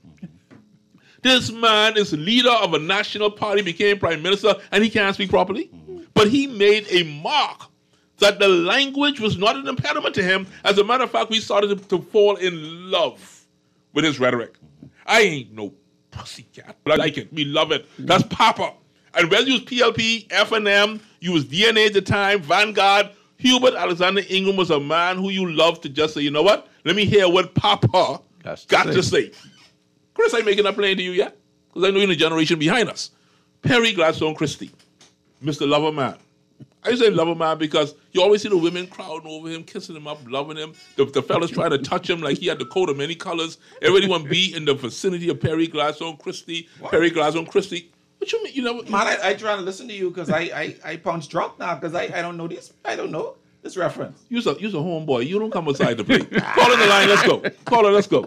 D: This man is leader of a national party, became prime minister, and he can't speak properly. But he made a mark that the language was not an impediment to him. As a matter of fact, we started to, to fall in love with his rhetoric. I ain't no pussycat, but I like it. We love it. That's Papa. And whether you was P L P, F N M, you was D N A at the time, Vanguard, Hubert Alexander Ingram was a man who you loved to just say, you know what? Let me hear what Papa
F: That's
D: got
F: to
D: to
F: say.
D: say. Chris, I'm making that plain to you yet? Because I know you're in the generation behind us. Perry Gladstone Christie, Mister Loverman. I say Loverman because you always see the women crowding over him, kissing him up, loving him. The, the fellas trying to touch him like he had the coat of many colors. Everybody want to be in the vicinity of Perry Gladstone Christie.
E: What?
D: Perry Gladstone Christie. What you mean? You know,
E: Man, I, I try to listen to you because I, I, I punch drunk now because I, I don't know this. I don't know this reference.
D: You're a, you're a homeboy. You don't come outside to play. Call in the line. Let's go. Call it. Let's go.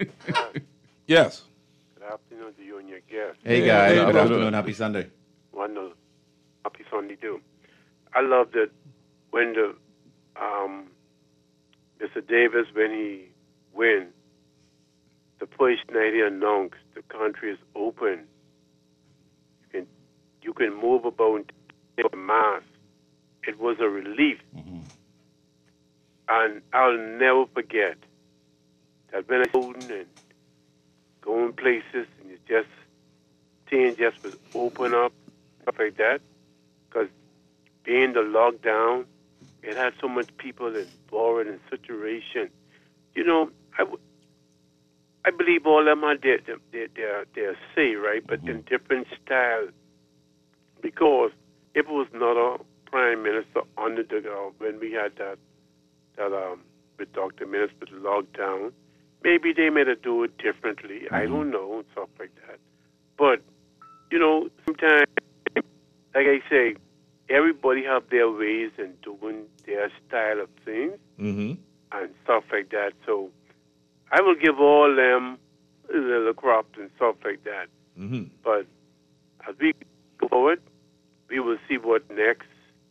D: Yes.
I: Good afternoon to you and your guest.
E: Hey, guys. Hey, good afternoon. Happy Sunday.
I: Wonderful. Happy Sunday, too. I love that when the um, Mister Davis, when he win, the first night he announced the country is open. You can you can move about the mass. It was a relief. Mm-hmm. And I'll never forget that when I was and going places and it's just things just was open up, stuff like that. Because being the lockdown, it had so much people involved in situation. You know, I, w- I believe all of them are their, their, their, their say, right? But mm-hmm. in different styles. Because if it was not a prime minister under the, uh, when we had that, that um, with Doctor Minister lockdown, maybe they may have do it differently. Mm-hmm. I don't know, and stuff like that. But, you know, sometimes, like I say, everybody have their ways in doing their style of things
D: mm-hmm.
I: and stuff like that. So I will give all them little crops and stuff like that.
D: Mm-hmm.
I: But as we go forward, we will see what next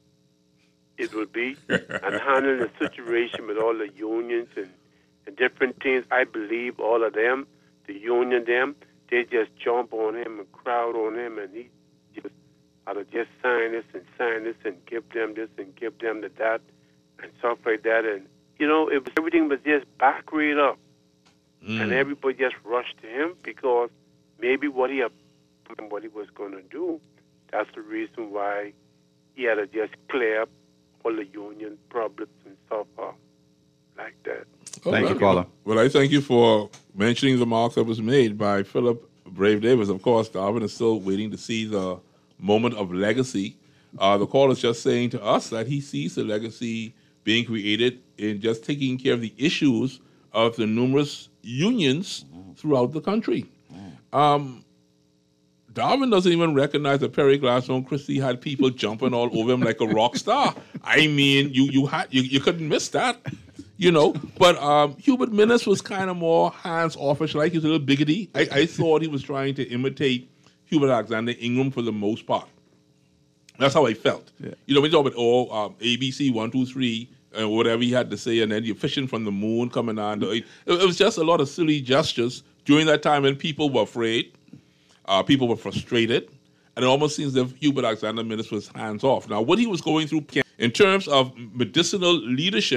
I: it will be and handle the situation with all the unions and, and different things. I believe all of them, the union them, they just jump on him and crowd on him, and he just ought to just sign this and sign this and give them this and give them the that and stuff like that. And, you know, it was, everything was just back right up. Mm. And everybody just rushed to him because maybe what he had, what he was going to do, that's the reason why he had to just clear up all the union problems and stuff uh, like that.
E: Thank you, caller.
D: Well, I thank you for mentioning the mark that was made by Philip Brave Davis. Of course, Darwin is still waiting to see the moment of legacy. Uh, the caller is just saying to us that he sees the legacy being created in just taking care of the issues of the numerous unions throughout the country. Um, Darwin doesn't even recognize that Perry Gladstone Christie had people jumping all over him like a rock star. I mean, you you had you, you couldn't miss that, you know. But um, Hubert Minnis was kind of more hands-offish, like he was a little biggity. I, I thought he was trying to imitate Hubert Alexander Ingram for the most part. That's how I felt. Yeah. You know, when you talk about oh, um, A B C one two three and whatever he had to say, and then you're fishing from the moon coming on. It, it was just a lot of silly gestures during that time when people were afraid. Uh, people were frustrated, and it almost seems as if Hubert Alexander Minnis was hands off. Now, what he was going through in terms of medicinal leadership,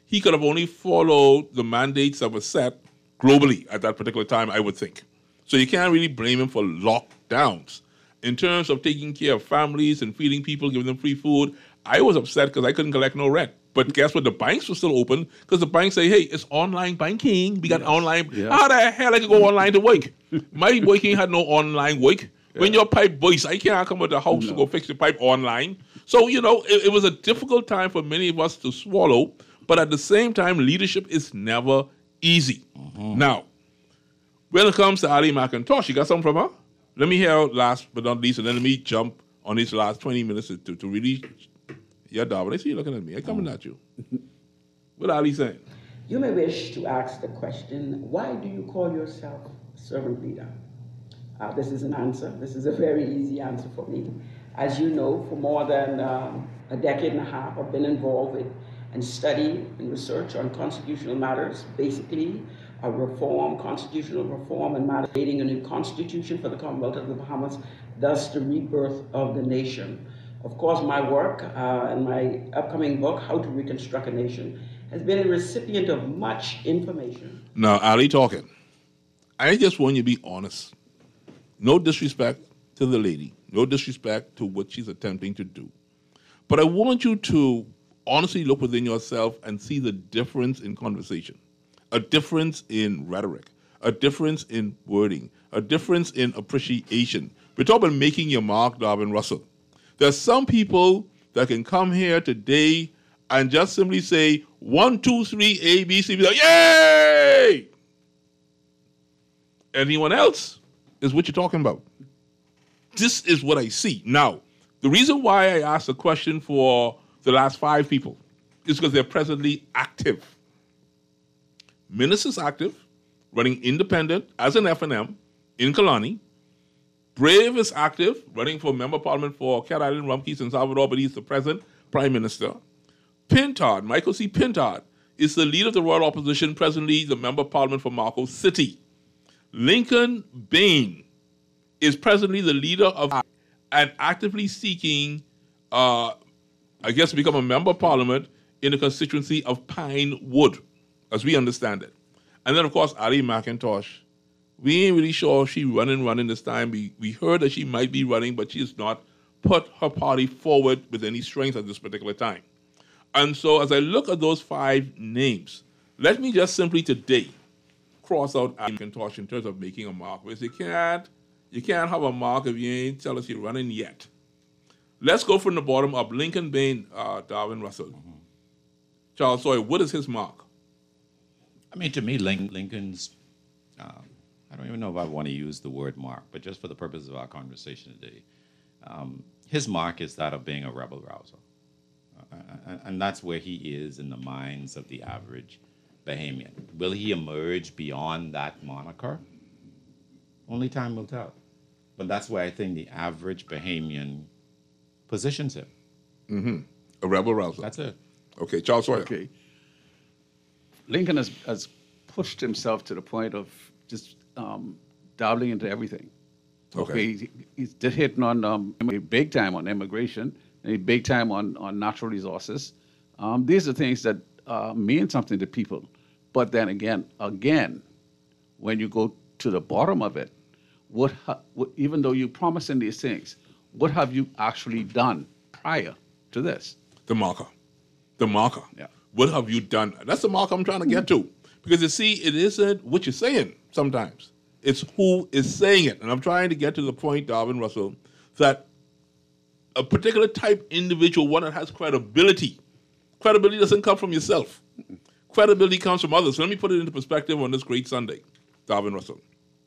D: he could have only followed the mandates that were set globally at that particular time, I would think. So you can't really blame him for lockdowns. In terms of taking care of families and feeding people, giving them free food, I was upset because I couldn't collect no rent. But guess what? The banks were still open because the banks say, hey, it's online banking. We got yes. online. Yes. How the hell I can go online to work? My working had no online work. Yeah. When your pipe bursts, I can't come to the house no. to go fix the pipe online. So, you know, it, it was a difficult time for many of us to swallow. But at the same time, leadership is never easy. Mm-hmm. Now, when it comes to Ali McIntosh, you got something from her? Let me hear last but not least, and then let me jump on these last twenty minutes to, to really... Yeah, Darwin, I see you looking at me. I'm coming at you. What Ali saying?
J: You may wish to ask the question, why do you call yourself servant leader? Uh, this is an answer. This is a very easy answer for me. As you know, for more than um, a decade and a half, I've been involved with and study and research on constitutional matters, basically a reform, constitutional reform and matters creating a new constitution for the Commonwealth of the Bahamas, thus the rebirth of the nation. Of course, my work uh, and my upcoming book, How to Reconstruct a Nation, has been a recipient of much information.
D: Now, Ali talking. I just want you to be honest. No disrespect to the lady. No disrespect to what she's attempting to do. But I want you to honestly look within yourself and see the difference in conversation, a difference in rhetoric, a difference in wording, a difference in appreciation. We're talking about making your mark, Darwin Russell. There's some people that can come here today and just simply say, one, two, three, A, B, C, be like, yay! Anyone else is what you're talking about. This is what I see. Now, the reason why I asked the question for the last five people is because they're presently active. Ministers active, running independent as an F N M in Kalani. Brave is active, running for Member of Parliament for Cat Island, Rumpkeys, and Salvador, but he's the present Prime Minister. Pintard, Michael C. Pintard, is the leader of the Royal Opposition, presently the Member of Parliament for Marcos City. Lincoln Bain is presently the leader of and actively seeking, uh, I guess, to become a Member of Parliament in the constituency of Pinewood, as we understand it. And then, of course, Ali McIntosh. We ain't really sure if she's running, running this time. We, we heard that she might be running, but she has not put her party forward with any strength at this particular time. And so as I look at those five names, let me just simply today cross out Ali McIntosh in terms of making a mark. Because you can't, you can't have a mark if you ain't tell us you're running yet. Let's go from the bottom up. Lincoln Bain, uh, Darwin Russell. Mm-hmm. Charles Sawyer, what is his mark?
E: I mean, to me, Lin- Lincoln's... Uh, I don't even know if I want to use the word mark, but just for the purpose of our conversation today, um, his mark is that of being a rebel rouser. Uh, and that's where he is in the minds of the average Bahamian. Will he emerge beyond that moniker? Only time will tell. But that's where I think the average Bahamian positions him.
D: Mm-hmm. A rebel rouser.
E: That's it.
D: Okay, Charles Sawyer.
F: Okay. Lincoln has, has pushed himself to the point of just um, dabbling into everything.
D: Okay.
F: okay he, he's just hitting on um, big time on immigration, and he big time on, on natural resources. Um, these are things that uh, mean something to people. But then again, again, when you go to the bottom of it, what, ha- what even though you're promising these things, what have you actually done prior to this?
D: The marker. The marker.
F: Yeah.
D: What have you done? That's the marker I'm trying to get to. Because you see, it isn't what you're saying sometimes. It's who is saying it. And I'm trying to get to the point, Darwin Russell, that a particular type individual, one that has credibility. Credibility doesn't come from yourself. Credibility comes from others. So let me put it into perspective on this great Sunday, Darwin Russell.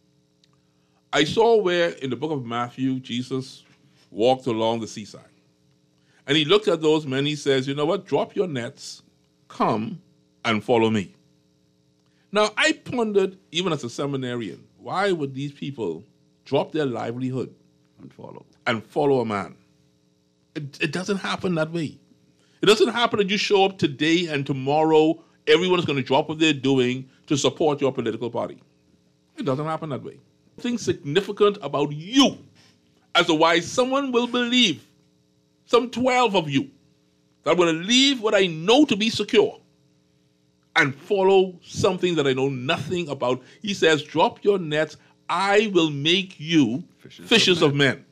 D: I saw where in the book of Matthew, Jesus walked along the seaside. And he looked at those men, he says, you know what, drop your nets, come and follow me. Now, I pondered, even as a seminarian, why would these people drop their livelihood
F: and follow
D: and follow a man? It, it doesn't happen that way. It doesn't happen that you show up today and tomorrow everyone is going to drop what they're doing to support your political party. It doesn't happen that way. Something significant about you as to why someone will believe, some twelve of you, that I'm going to leave what I know to be secure and follow something that I know nothing about. He says, drop your nets, I will make you fishers, fishers of, men. of men.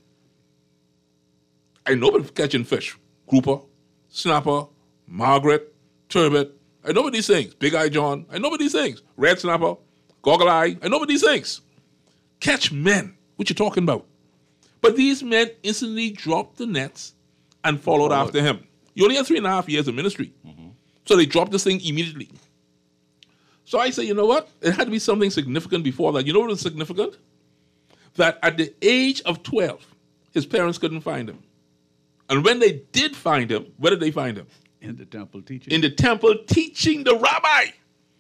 D: I know about catching fish. Grouper, snapper, Margaret, turbot. I know about these things. Big Eye John. I know about these things. Red snapper, goggle eye. I know about these things. Catch men. What you talking about? But these men instantly dropped the nets and followed Followed. after him. He only had three and a half years of ministry. Mm-hmm. So they dropped this thing immediately. So I say, you know what? It had to be something significant before that. You know what was significant? That at the age of twelve, his parents couldn't find him. And when they did find him, where did they find him?
F: In the temple teaching.
D: In the temple teaching the rabbi. I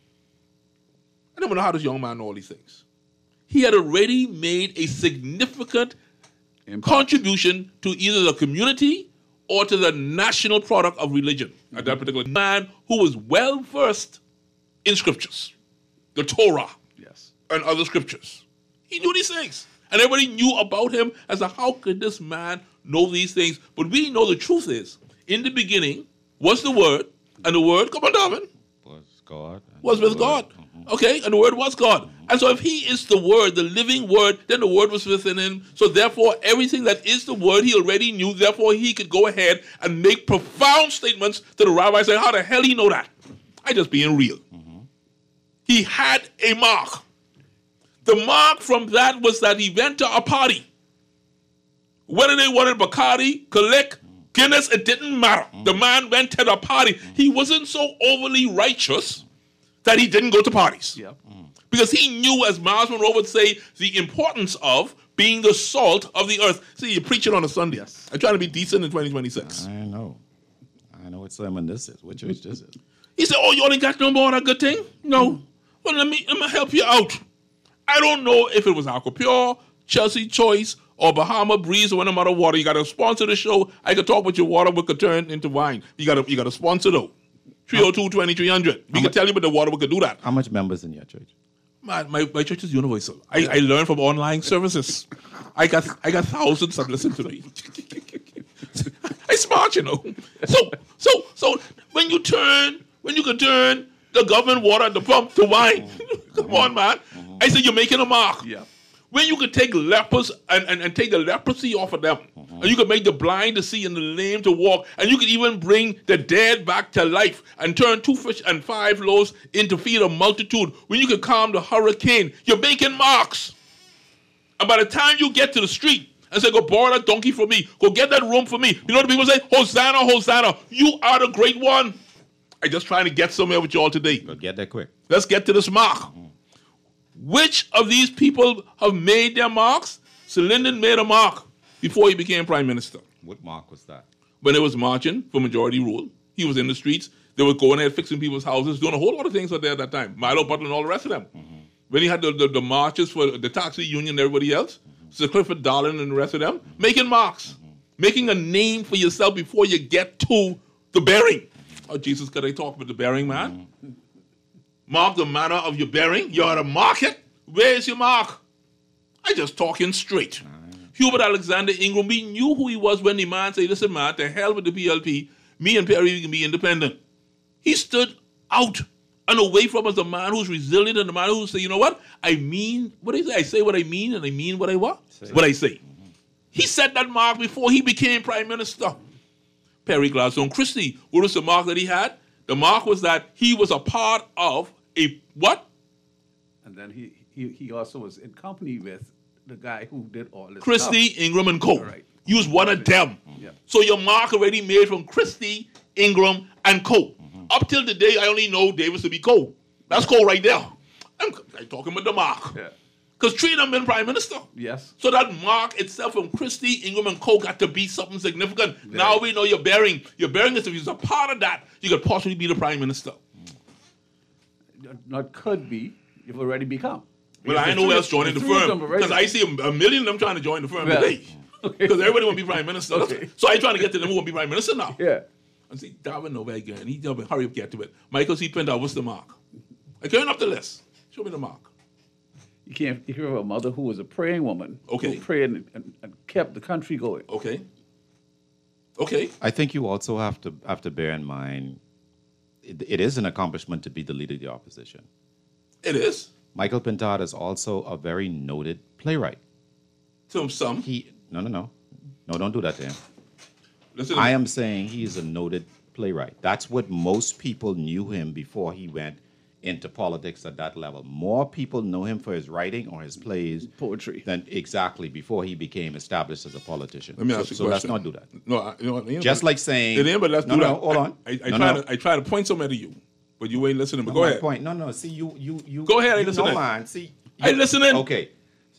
D: don't know how this young man know all these things. He had already made a significant Impact. contribution to either the community or to the national product of religion. Mm-hmm. At that particular man who was well versed in scriptures, the Torah,
F: yes,
D: and other scriptures. He knew these things. And everybody knew about him as to how could this man know these things. But we know the truth is, in the beginning was the Word, and the Word, come on, Darwin,
E: was God.
D: Was with God. Mm-hmm. Okay, and the Word was God. Mm-hmm. And so if he is the Word, the living Word, then the Word was within him. So therefore, everything that is the Word, he already knew. Therefore, he could go ahead and make profound statements to the rabbi, saying, how the hell he know that? I just being real. Mm-hmm. He had a mark. The mark from that was that he went to a party. Whether they wanted Bacardi, Kalik, Guinness, it didn't matter. Mm. The man went to the party. Mm. He wasn't so overly righteous that he didn't go to parties.
F: Yep.
D: Mm. Because he knew, as Miles Monroe would say, the importance of being the salt of the earth. See, you're preaching on a Sunday. Yes. I'm trying to be decent in twenty twenty-six.
E: I know. I know what sermon this is. What church this is.
D: He said, oh, you only got no more of a good thing? No. Mm. Well, let me, let me help you out. I don't know if it was Aqua Pure, Chelsea Choice, or Bahama Breeze, or one amount of water. You got to sponsor the show. I could talk with your water, we could turn into wine. You got to you got to sponsor though. three oh two, twenty-three hundred. We can tell you, but the water we could do that.
E: How much members in your church?
D: My my, my church is universal. I, I learned from online services. I got I got thousands that listen to me. I smart, you know. So so so when you turn when you can turn the government water at the pump to wine. Come on, man. Mm-hmm. I said you're making a mark.
F: Yeah.
D: When you could take lepers and, and, and take the leprosy off of them, mm-hmm. and you could make the blind to see and the lame to walk, and you could even bring the dead back to life and turn two fish and five loaves into feed a multitude. When you could calm the hurricane, you're making marks. And by the time you get to the street and say, go borrow that donkey for me, go get that room for me, you know what the people say? Hosanna, Hosanna, you are the great one. I'm just trying to get somewhere with you all today.
E: But get there quick.
D: Let's get to this mark. Mm-hmm. Which of these people have made their marks? Sir Lyndon made a mark before he became prime minister.
E: What mark was that?
D: When they was marching for majority rule, he was in the streets. They were going there fixing people's houses, doing a whole lot of things out there at that time. Milo Butler and all the rest of them. Mm-hmm. When he had the, the, the marches for the taxi union and everybody else, mm-hmm. Sir Clifford Darling and the rest of them, mm-hmm. making marks, mm-hmm. making a name for yourself before you get to the bearing. Oh, Jesus, could I talk about the bearing, man? Mm-hmm. Mark the manner of your bearing. You're at a market. Where's your mark? I just talking straight. Mm-hmm. Hubert Alexander Ingram, we knew who he was when the man said, listen, man, to hell with the P L P. Me and Perry can be independent. He stood out and away from us, a man who's resilient and a man who say, you know what? I mean what I say. I say what I mean and I mean what I what? Say. What I say. Mm-hmm. He set that mark before he became prime minister. Perry Gladstone Christie, what was the mark that he had? The mark was that he was a part of a what?
F: And then he he, he also was in company with the guy who did all this
D: Christie,
F: stuff.
D: Ingram, and Co.
F: Right.
D: He was one of them.
F: Yeah.
D: So your mark already made from Christie, Ingram, and Co. Mm-hmm. Up till today, I only know Davis to be Co. That's Co right there. I'm, I'm talking about the mark.
F: Yeah.
D: Because three of them been prime minister.
F: Yes.
D: So that mark itself from Christie, Ingram, and Co. got to be something significant.
F: Yeah.
D: Now we know your bearing. Your bearing is if you're a part of that, you could possibly be the prime minister.
F: Not could be, you've already become.
D: Well, I know who else joining the firm. Because I see a, a million of them trying to join the firm yeah. today. Because okay. everybody want to be prime minister. Okay. So I'm trying to get to them who want to be prime minister now.
F: Yeah.
D: And see, Darwin Nova again. He tell me, hurry up, get to it. Michael C. Pinto, what's the mark? I can't up the list. Show me the mark.
F: You can't you hear of a mother who was a praying woman.
D: Okay.
F: Who prayed and, and, and kept the country going.
D: Okay. Okay.
E: I think you also have to have to bear in mind, it, it is an accomplishment to be the leader of the opposition.
D: It is.
E: Michael Pintard is also a very noted playwright.
D: To some.
E: He no no no no don't do that to him.
D: Listen,
E: I am saying he is a noted playwright. That's what most people knew him before he went into politics at that level. More people know him for his writing or his plays,
F: poetry,
E: than exactly before he became established as a politician.
D: Let me
E: so,
D: ask you a
E: so let's
D: question.
E: not do that.
D: No, I, you know what?
E: Just like saying,
D: It ain't, but let's
E: no,
D: do
E: no,
D: that.
E: hold on.
D: I, I, I
E: No,
D: try
E: no.
D: to I try to point something to you, but you ain't listening. But
E: No,
D: go
E: my
D: ahead.
E: Point. No, no. See, you, you, you.
D: Go ahead, I
E: You
D: listen
E: know
D: in.
E: mine. See,
D: I
E: you-
D: listening.
E: Okay.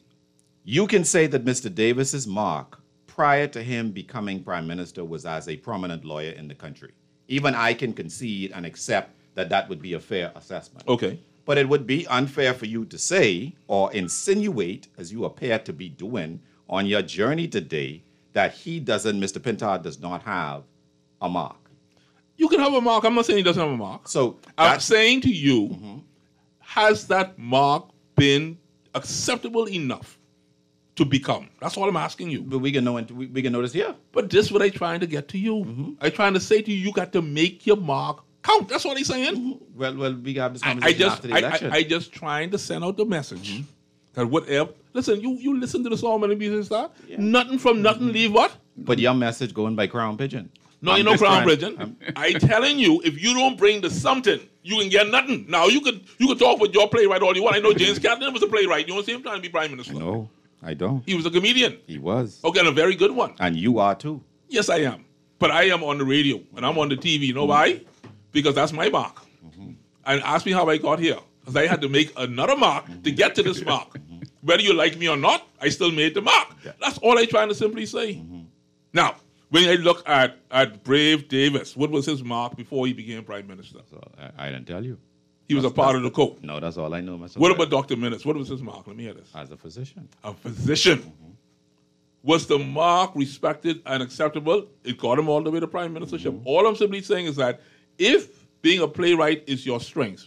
E: You can say that Mister Davis's mark prior to him becoming prime minister was as a prominent lawyer in the country. Even I can concede and accept that that would be a fair assessment.
D: Okay.
E: But it would be unfair for you to say or insinuate, as you appear to be doing on your journey today, that he doesn't, Mister Pintard does not have a mark.
D: You can have a mark. I'm not saying he doesn't have a mark.
E: So
D: I'm saying to you, has that mark been acceptable enough to become? That's all I'm asking you.
E: But we can know. We, we can notice here.
D: But this is what I'm trying to get to you. I'm trying to say to you, you got to make your mark count. That's what he's saying.
E: Well, well, we got this
D: I,
E: conversation
D: I just,
E: after the
D: I,
E: election.
D: I, I just trying to send out the message that whatever. Listen, you you listen to the song many people start. Nothing from nothing leave what?
E: But your message going by Crown Pigeon.
D: No,
E: I'm
D: you know
E: just
D: Crown
E: trying-
D: Pigeon.
E: I'm-
D: I telling you, if you don't bring the something, you can get nothing. Now you could you could talk with your playwright all you want. I know James Catlin was a playwright. You don't see him trying to be prime minister.
E: No, I don't.
D: He was a comedian.
E: He was.
D: Okay, and a very good one.
E: And you are too.
D: Yes, I am. But I am on the radio and I'm on the T V. You know why? Because that's my mark. And ask me how I got here. Because I had to make another mark to get to this mark. Whether you like me or not, I still made the mark. That's all I'm trying to simply say. Now, when I look at, at Brave Davis, what was his mark before he became prime minister?
E: I, I didn't tell you.
D: He was a part of the code.
E: No, that's all I know. Myself.
D: What about Doctor Minutes? What was his mark? Let me hear this.
E: As a physician.
D: A physician. Was the mark respected and acceptable? It got him all the way to prime ministership. All I'm simply saying is that if being a playwright is your strength,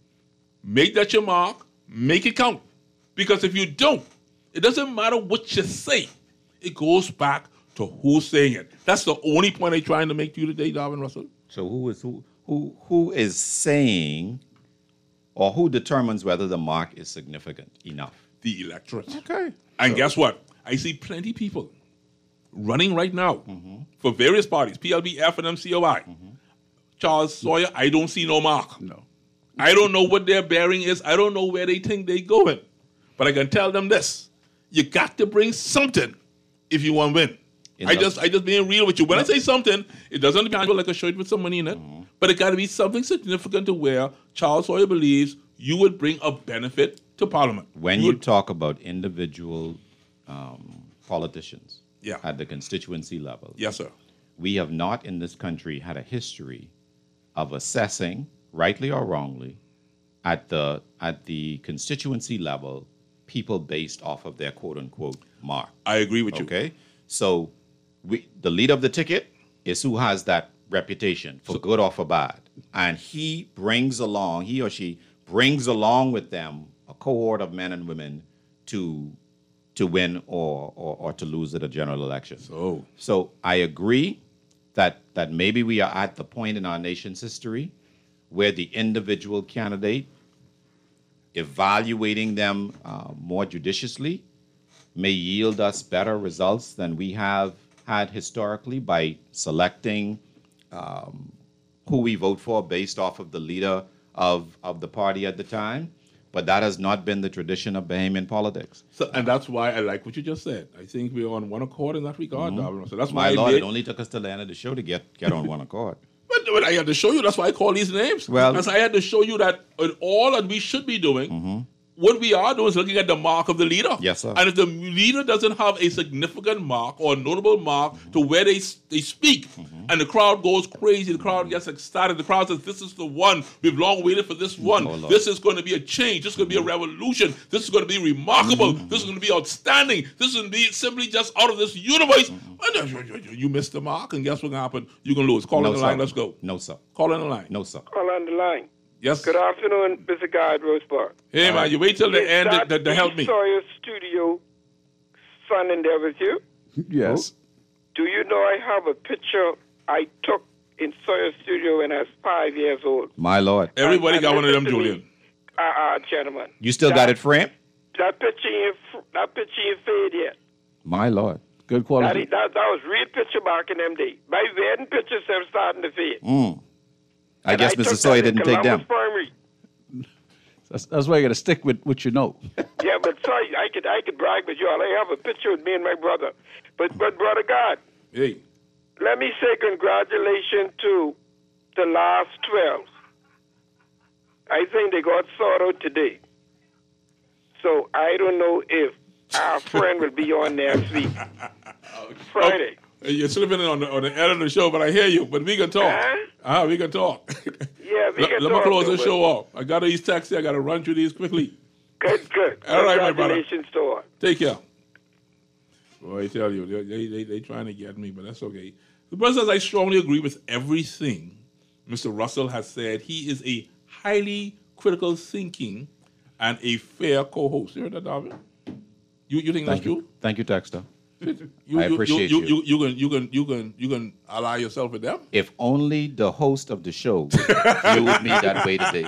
D: make that your mark, make it count. Because if you don't, it doesn't matter what you say. It goes back to who's saying it. That's the only point I'm trying to make to you today, Darwin Russell.
E: So who is who who who is saying or who determines whether the mark is significant enough?
D: The electorate.
E: Okay.
D: And
E: So-
D: guess what? I see plenty people running right now for various parties, P L B, F, and M C O I. Charles Sawyer, I don't see no mark.
F: No.
D: I don't know what their bearing is. I don't know where they think they going. But I can tell them this. You got to bring something if you want to win. I
E: Enough.
D: just I just being real with you. When I say something, it doesn't depend on like a shirt with some money in it. But it got to be something significant to where Charles Sawyer believes you would bring a benefit to Parliament.
E: When
D: You
E: you
D: would-
E: talk about individual um, politicians
D: Yeah.
E: at the constituency level,
D: Yes, sir.
E: we have not in this country had a history of assessing, rightly or wrongly, at the at the constituency level, people based off of their quote unquote mark.
D: I agree with you.
E: Okay, so we the leader of the ticket is who has that reputation for good or for bad, and he brings along he or she brings along with them a cohort of men and women to to win or or, or to lose at a general election.
D: So
E: so I agree that that maybe we are at the point in our nation's history where the individual candidate, evaluating them uh, more judiciously, may yield us better results than we have had historically by selecting um, who we vote for based off of the leader of, of the party at the time. But that has not been the tradition of Bahamian politics.
D: So, and that's why I like what you just said. I think we're on one accord in that regard,
E: Mhm.
D: Darwin. So that's
E: My
D: why I
E: Lord,
D: made-
E: it only took us till the end of the show to get, get on one accord.
D: But, but I had to show you. That's why I call these names.
E: Well-
D: That's I had to show you that in all that we should be doing, what we are doing is looking at the mark of the leader.
E: Yes, sir.
D: And if the leader doesn't have a significant mark or a notable mark to where they they speak, and the crowd goes crazy, the crowd gets excited, the crowd says, "This is the one. We've long waited for this one.
E: Oh, Lord.
D: This is going to be a change. This is going to be a revolution. This is going to be remarkable. This is going to be outstanding. This is going to be simply just out of this universe." And then you- you- you missed the mark, and guess what's going to happen? You're going to lose. Call
E: No,
D: on the
E: sir.
D: line. Let's go.
E: No, sir.
D: Call on the line.
E: No, sir.
K: Call on the line.
D: Yes.
K: Good afternoon, Mister Guy at Roseburg.
D: Hey, man, you wait till the
K: Is
D: end to,
K: that
D: to, to help me.
K: Sawyer Studio son in there with you?
F: Yes.
K: Do you know I have a picture I took in Sawyer Studio when I was five years old.
E: My Lord.
D: Everybody got one of them,
K: listen to me,
D: Julian.
K: Uh, uh, gentlemen.
E: You still
K: that,
E: got it framed?
K: That picture ain't, f- that picture ain't fade yet.
E: My Lord.
F: Good
K: That,
F: quality.
K: that, that was real picture back in them days. My wedding pictures are starting to fade.
E: Mm. I
K: And
E: guess
K: I
E: Mister
K: took
E: Sawyer
K: that in
E: didn't take
K: Columbus
E: them.
K: Primary.
F: That's, that's why you got to stick with what you know.
K: Yeah, but sorry, I could I could brag with you all. I have a picture with me and my brother. But but brother God,
D: Hey.
K: let me say congratulations to the last twelve. I think they got sorted out today. So I don't know if our friend will be on next week. Friday.
D: Oh, you're slipping in on the, on the end of the show, but I hear you. But we can talk.
K: Huh?
D: Ah, we can talk.
K: Yeah, we
D: let,
K: can
D: let
K: talk.
D: me close
K: though,
D: the
K: but-
D: show off. I got these texts. I got to run through these quickly.
K: Good, good.
D: All right, my brother.
K: Congratulations to her.
D: Take care. Boy, I tell you, they they they, they trying to get me, but that's okay. The brother says I strongly agree with everything Mister Russell has said. He is a highly critical thinking and a fair co-host. You heard that, Darvin? You you think
E: Thank
D: that's
E: you.
D: true?
E: Thank you, Texter.
D: You,
E: I
D: you,
E: appreciate
D: you.
E: you.
D: You, you, can you can you can you can ally yourself with them.
E: If only the host of the show viewed me that way today.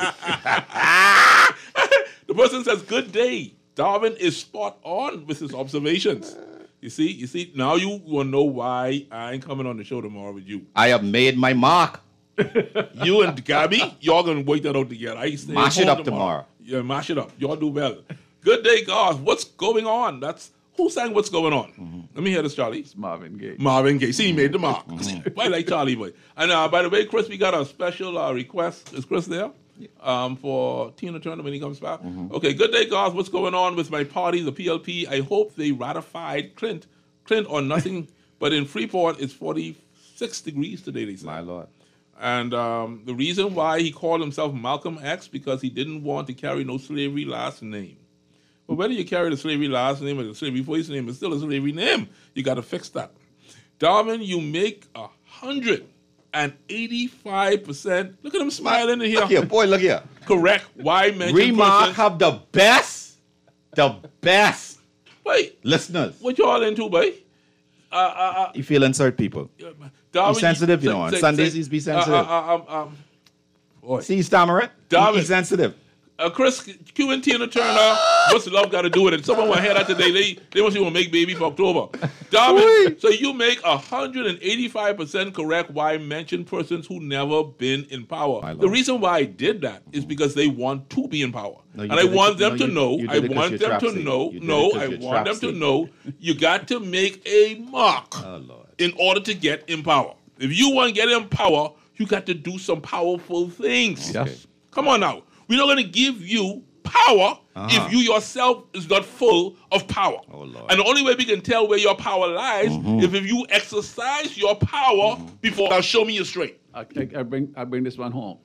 D: The person says, "Good day." Darwin is spot on with his observations. You see, you see. Now you will know why I ain't coming on the show tomorrow with you.
E: I have made my mark.
D: You and Gabby, y'all gonna wait that out together. I stay
E: Mash it
D: home
E: up tomorrow.
D: Yeah, mash it up. Y'all do well. Good day, guys. What's going on? That's who sang "What's Going On."
E: Mm-hmm.
D: Let me hear this, Charlie. It's
F: Marvin Gaye.
D: Marvin Gaye. See, he made the mark.
E: Mm-hmm.
D: I like Charlie boy. And uh, by the way, Chris, we got a special uh, request. Is Chris there? Um, for Tina Turner when he comes back.
E: Mm-hmm.
D: Okay, good day, guys. What's going on with my party, the P L P? I hope they ratified Clint, Clint or nothing. But in Freeport, it's forty-six degrees today. They say.
E: My Lord.
D: And um, the reason why he called himself Malcolm X because he didn't want to carry no slavery last name. But whether you carry the slavery last name or the slavery first name, it's still a slavery name. You got to fix that. Darwin, you make a hundred and eighty-five percent. Look at him smiling in here.
E: Look here, boy, look here.
D: Correct. Why mention
E: Remark
D: persons?
E: have the best, the best
D: Wait,
E: listeners.
D: what y'all into, boy? Uh, uh, uh,
E: You feel insert people.
D: Darwin,
E: Be sensitive, you
D: say-
E: know. On
D: say-
E: Sundays,
D: say-
E: he's be
D: uh,
E: sensitive.
D: Uh, uh, um, um, boy.
E: See, stammering.
D: Darwin.
E: He's sensitive.
D: Uh, Chris, Q and Tina Turner, what's love got to do with it? Someone want to hear that today. They, they want you to make baby for October. Darwin, so you make one hundred eighty-five percent correct why mention persons who never been in power. The reason why I did that is because they want to be in power.
E: No, you
D: and I
E: did it-
D: want them
E: no,
D: to
E: you-
D: know,
E: you
D: I
E: did it 'cause
D: want
E: you're
D: them to
E: trapsy.
D: know,
E: You did
D: no,
E: it 'cause
D: I
E: you're
D: want them to
E: trapsy.
D: know you got to make a mark
E: Oh, Lord.
D: in order to get in power. If you want to get in power, you got to do some powerful things.
F: Yes.
D: Come on now. We're not going to give you power
E: Uh-huh.
D: if you yourself is not full of power.
E: Oh, Lord.
D: And the only way we can tell where your power lies
E: Mhm.
D: is if you exercise your power before now show me you straight.
F: I, I, I bring I bring this one home.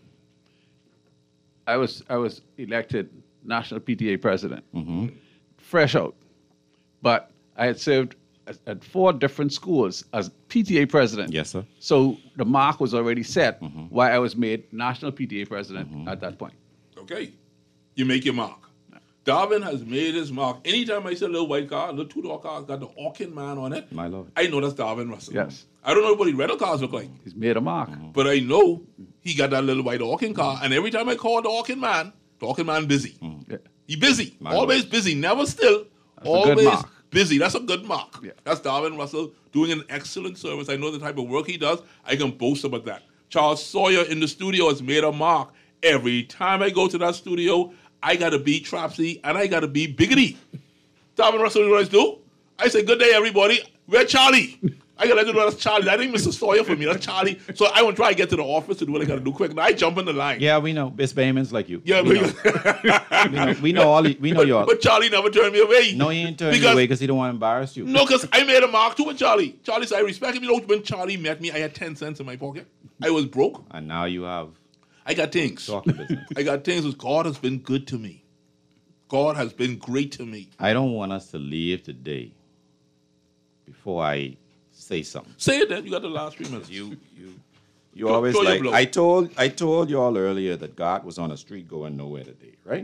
F: I was I was elected national P T A president,
E: Mm-hmm.
F: fresh out, but I had served at, at four different schools as P T A president.
E: Yes, sir.
F: So the mark was already set.
E: Mm-hmm.
F: Why I was made national P T A president at that point.
D: Okay. You make your mark. Darwin has made his mark. Anytime I see a little white car, a little two-door car, got the Orkin man on it,
E: My Lord.
D: I know that's Darwin Russell.
F: Yes.
D: I don't know what the rental cars look like.
F: He's made a mark.
D: But I know he got that little white Orkin car, and every time I call the Orkin man, the Orkin man busy.
F: Yeah.
D: He busy,
E: My
D: always busy, never still,
F: That's a good
D: always
F: mark.
D: busy. That's a good mark.
F: Yeah.
D: That's Darwin Russell doing an excellent service. I know the type of work he does. I can boast about that. Charles Sawyer in the studio has made a mark. Every time I go to that studio, I got to be Trapsy and I got to be Biggity. Darwin Russell, you know what I do? I say, good day, everybody. We're Charlie. I got to let you know that's Charlie. That ain't Mister Sawyer for me. That's Charlie. So I want to try to get to the office to do what I got to do quick. And I jump in the line.
E: Yeah, we know. Miss Bayman's like you.
D: Yeah,
E: we
D: but,
E: know. we know. We know all. the- We know
D: but,
E: y'all.
D: but Charlie never turned me away.
E: No, he ain't turning you
D: Because-
E: away because he don't want to embarrass you.
D: No, because I made a mark too with Charlie. Charlie said, I respect him. You know, when Charlie met me, I had ten cents in my pocket. I was broke.
E: And now you have
D: I got things.
E: talking business.
D: I got things because God has been good to me. God has been great to me.
E: I don't want us to leave today before I say something.
D: Say it then. You got the last three minutes.
E: You, you, you
D: Throw-
E: always
D: throw your
E: like.
D: blow.
E: I told, I told you all earlier that God was on a street going nowhere today, right?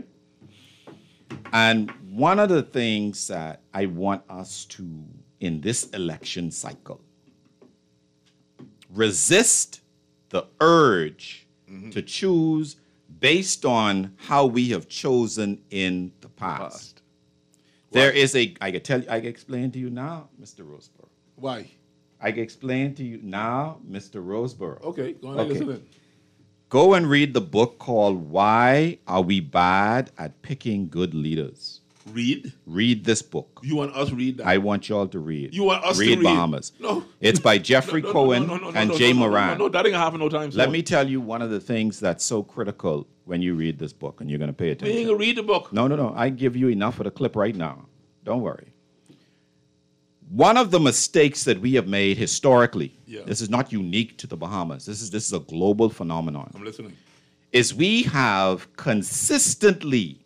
E: And one of the things that I want us to, in this election cycle, resist the urge
D: Mm-hmm.
E: to choose based on how we have chosen in the past. There is a, I can tell you, I can explain to you now, Mister Roseborough.
D: Why?
E: I can explain to you now, Mister Roseborough.
D: Okay, go on and
E: Okay.
D: listen.
E: Go and read the book called Why Are We Bad at Picking Good Leaders?
D: Read?
E: Read this book.
D: You want us to read that?
E: I want y'all to read.
D: You want us to
E: read
D: read?
E: Bahamas.
D: No.
E: It's by Jeffrey
D: No, no, no,
E: Cohen
D: no, no, no,
E: and
D: no,
E: Jay
D: no, no,
E: Moran.
D: No, no, that ain't happen no time soon.
E: Let me tell you one of the things that's so critical when you read this book, and you're going to pay
D: We
E: attention.
D: ain't gonna read the book.
E: No, no, no. I give you enough of the clip right now. Don't worry. One of the mistakes that we have made historically,
D: Yeah.
E: this is not unique to the Bahamas, this is, this is a global phenomenon,
D: I'm listening.
E: is we have consistently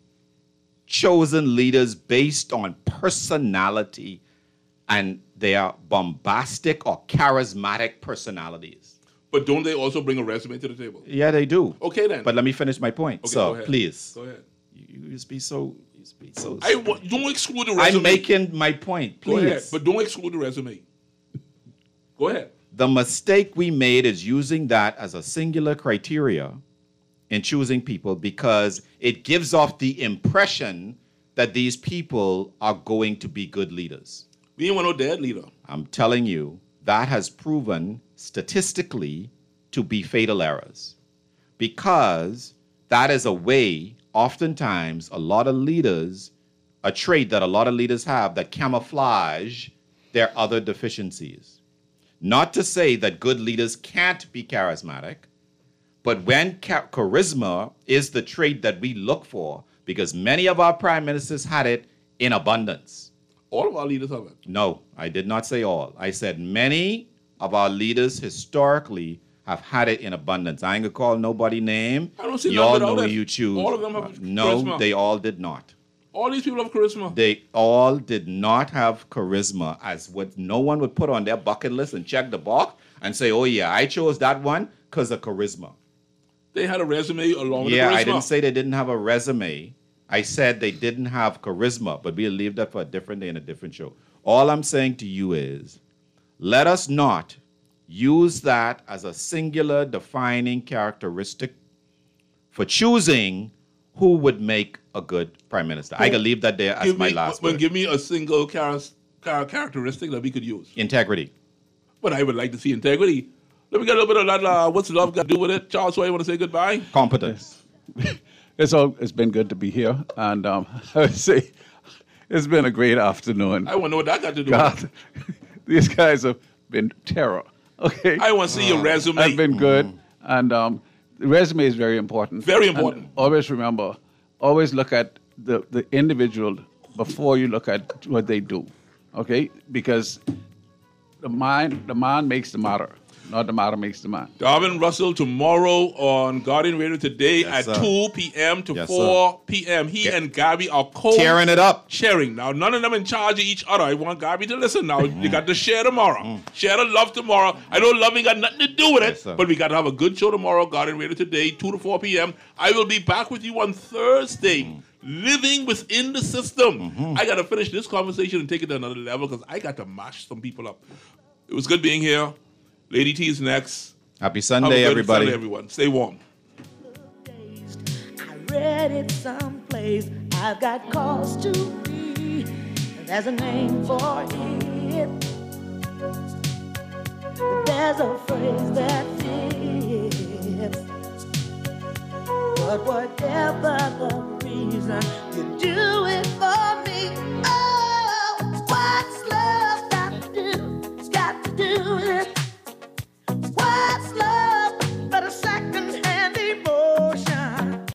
E: chosen leaders based on personality, and they are bombastic or charismatic personalities.
D: But don't they also bring a resume to the table?
E: Yeah, they do.
D: Okay, then.
E: But let me finish my point.
D: Okay,
E: so
D: go ahead.
E: please,
D: Go ahead.
E: you, you just be so, you just be so.
D: I wa- don't exclude the resume.
E: I'm making my point.
D: Go ahead,
E: Please.
D: but don't exclude the resume. Go ahead.
E: The mistake we made is using that as a singular criteria in choosing people because it gives off the impression that these people are going to be good leaders.
D: We ain't want no dead leader.
E: I'm telling you, that has proven statistically to be fatal errors because that is a way, oftentimes, a lot of leaders, a trait that a lot of leaders have that camouflage their other deficiencies. Not to say that good leaders can't be charismatic, but when cha- charisma is the trait that we look for, because many of our prime ministers had it in abundance.
D: All of our leaders have it.
E: No, I did not say all. I said many of our leaders historically have had it in abundance. I ain't gonna call nobody name.
D: I don't see
E: Y'all
D: none
E: know
D: without
E: who
D: it.
E: you choose.
D: All of them have
E: No,
D: charisma.
E: they all did not.
D: All these people have charisma.
E: They all did not have charisma as what no one would put on their bucket list and check the box and say, oh yeah, I chose that one because of charisma.
D: They had a resume along with
E: Yeah,
D: the charisma.
E: I didn't say they didn't have a resume. I said they didn't have charisma, but we'll leave that for a different day and a different show. All I'm saying to you is, let us not use that as a singular defining characteristic for choosing who would make a good prime minister. I can leave that there as
D: Give
E: my
D: me,
E: last
D: well,
E: word.
D: give me a single char- char- characteristic that we could use.
E: Integrity.
D: But I would like to see integrity. Let me get a little bit of that. Uh, what's love got to do with it? Charles, so I want to say goodbye.
E: Competence.
F: It's all. It's been good to be here, and um, I would say it's been a great afternoon.
D: I want to know what that got to do
F: God,
D: with it.
F: these guys have been terror. Okay,
D: I want to see your resume.
F: I've been good, and um, the resume is very important.
D: Very
F: And
D: important.
F: always remember, always look at the the individual before you look at what they do. Okay, because the mind, the man makes the matter, not the matter makes the man.
D: Darvin Russell tomorrow on Guardian Radio today
E: Yes,
D: at
E: sir.
D: two p.m. to
E: Yes,
D: four p.m. He
E: Get-
D: and Gabi are co
E: Tearing it up.
D: sharing. Now, none of them in charge of each other. I want Gabi to listen now. You got to share tomorrow. Share the love tomorrow. I know love ain't got nothing to do with it,
E: Yes, sir.
D: but we got to have a good show tomorrow, Guardian Radio today, two to four p.m. I will be back with you on Thursday. Living within the system. I got to finish this conversation and take it to another level because I got to mash some people up. It was good being here. Lady T is next.
E: Happy
D: Have a
E: Sunday,
D: good
E: everybody.
D: Sunday, everyone. Stay warm.
B: Read it someplace. I've got cause to be. There's a name for it. There's a phrase that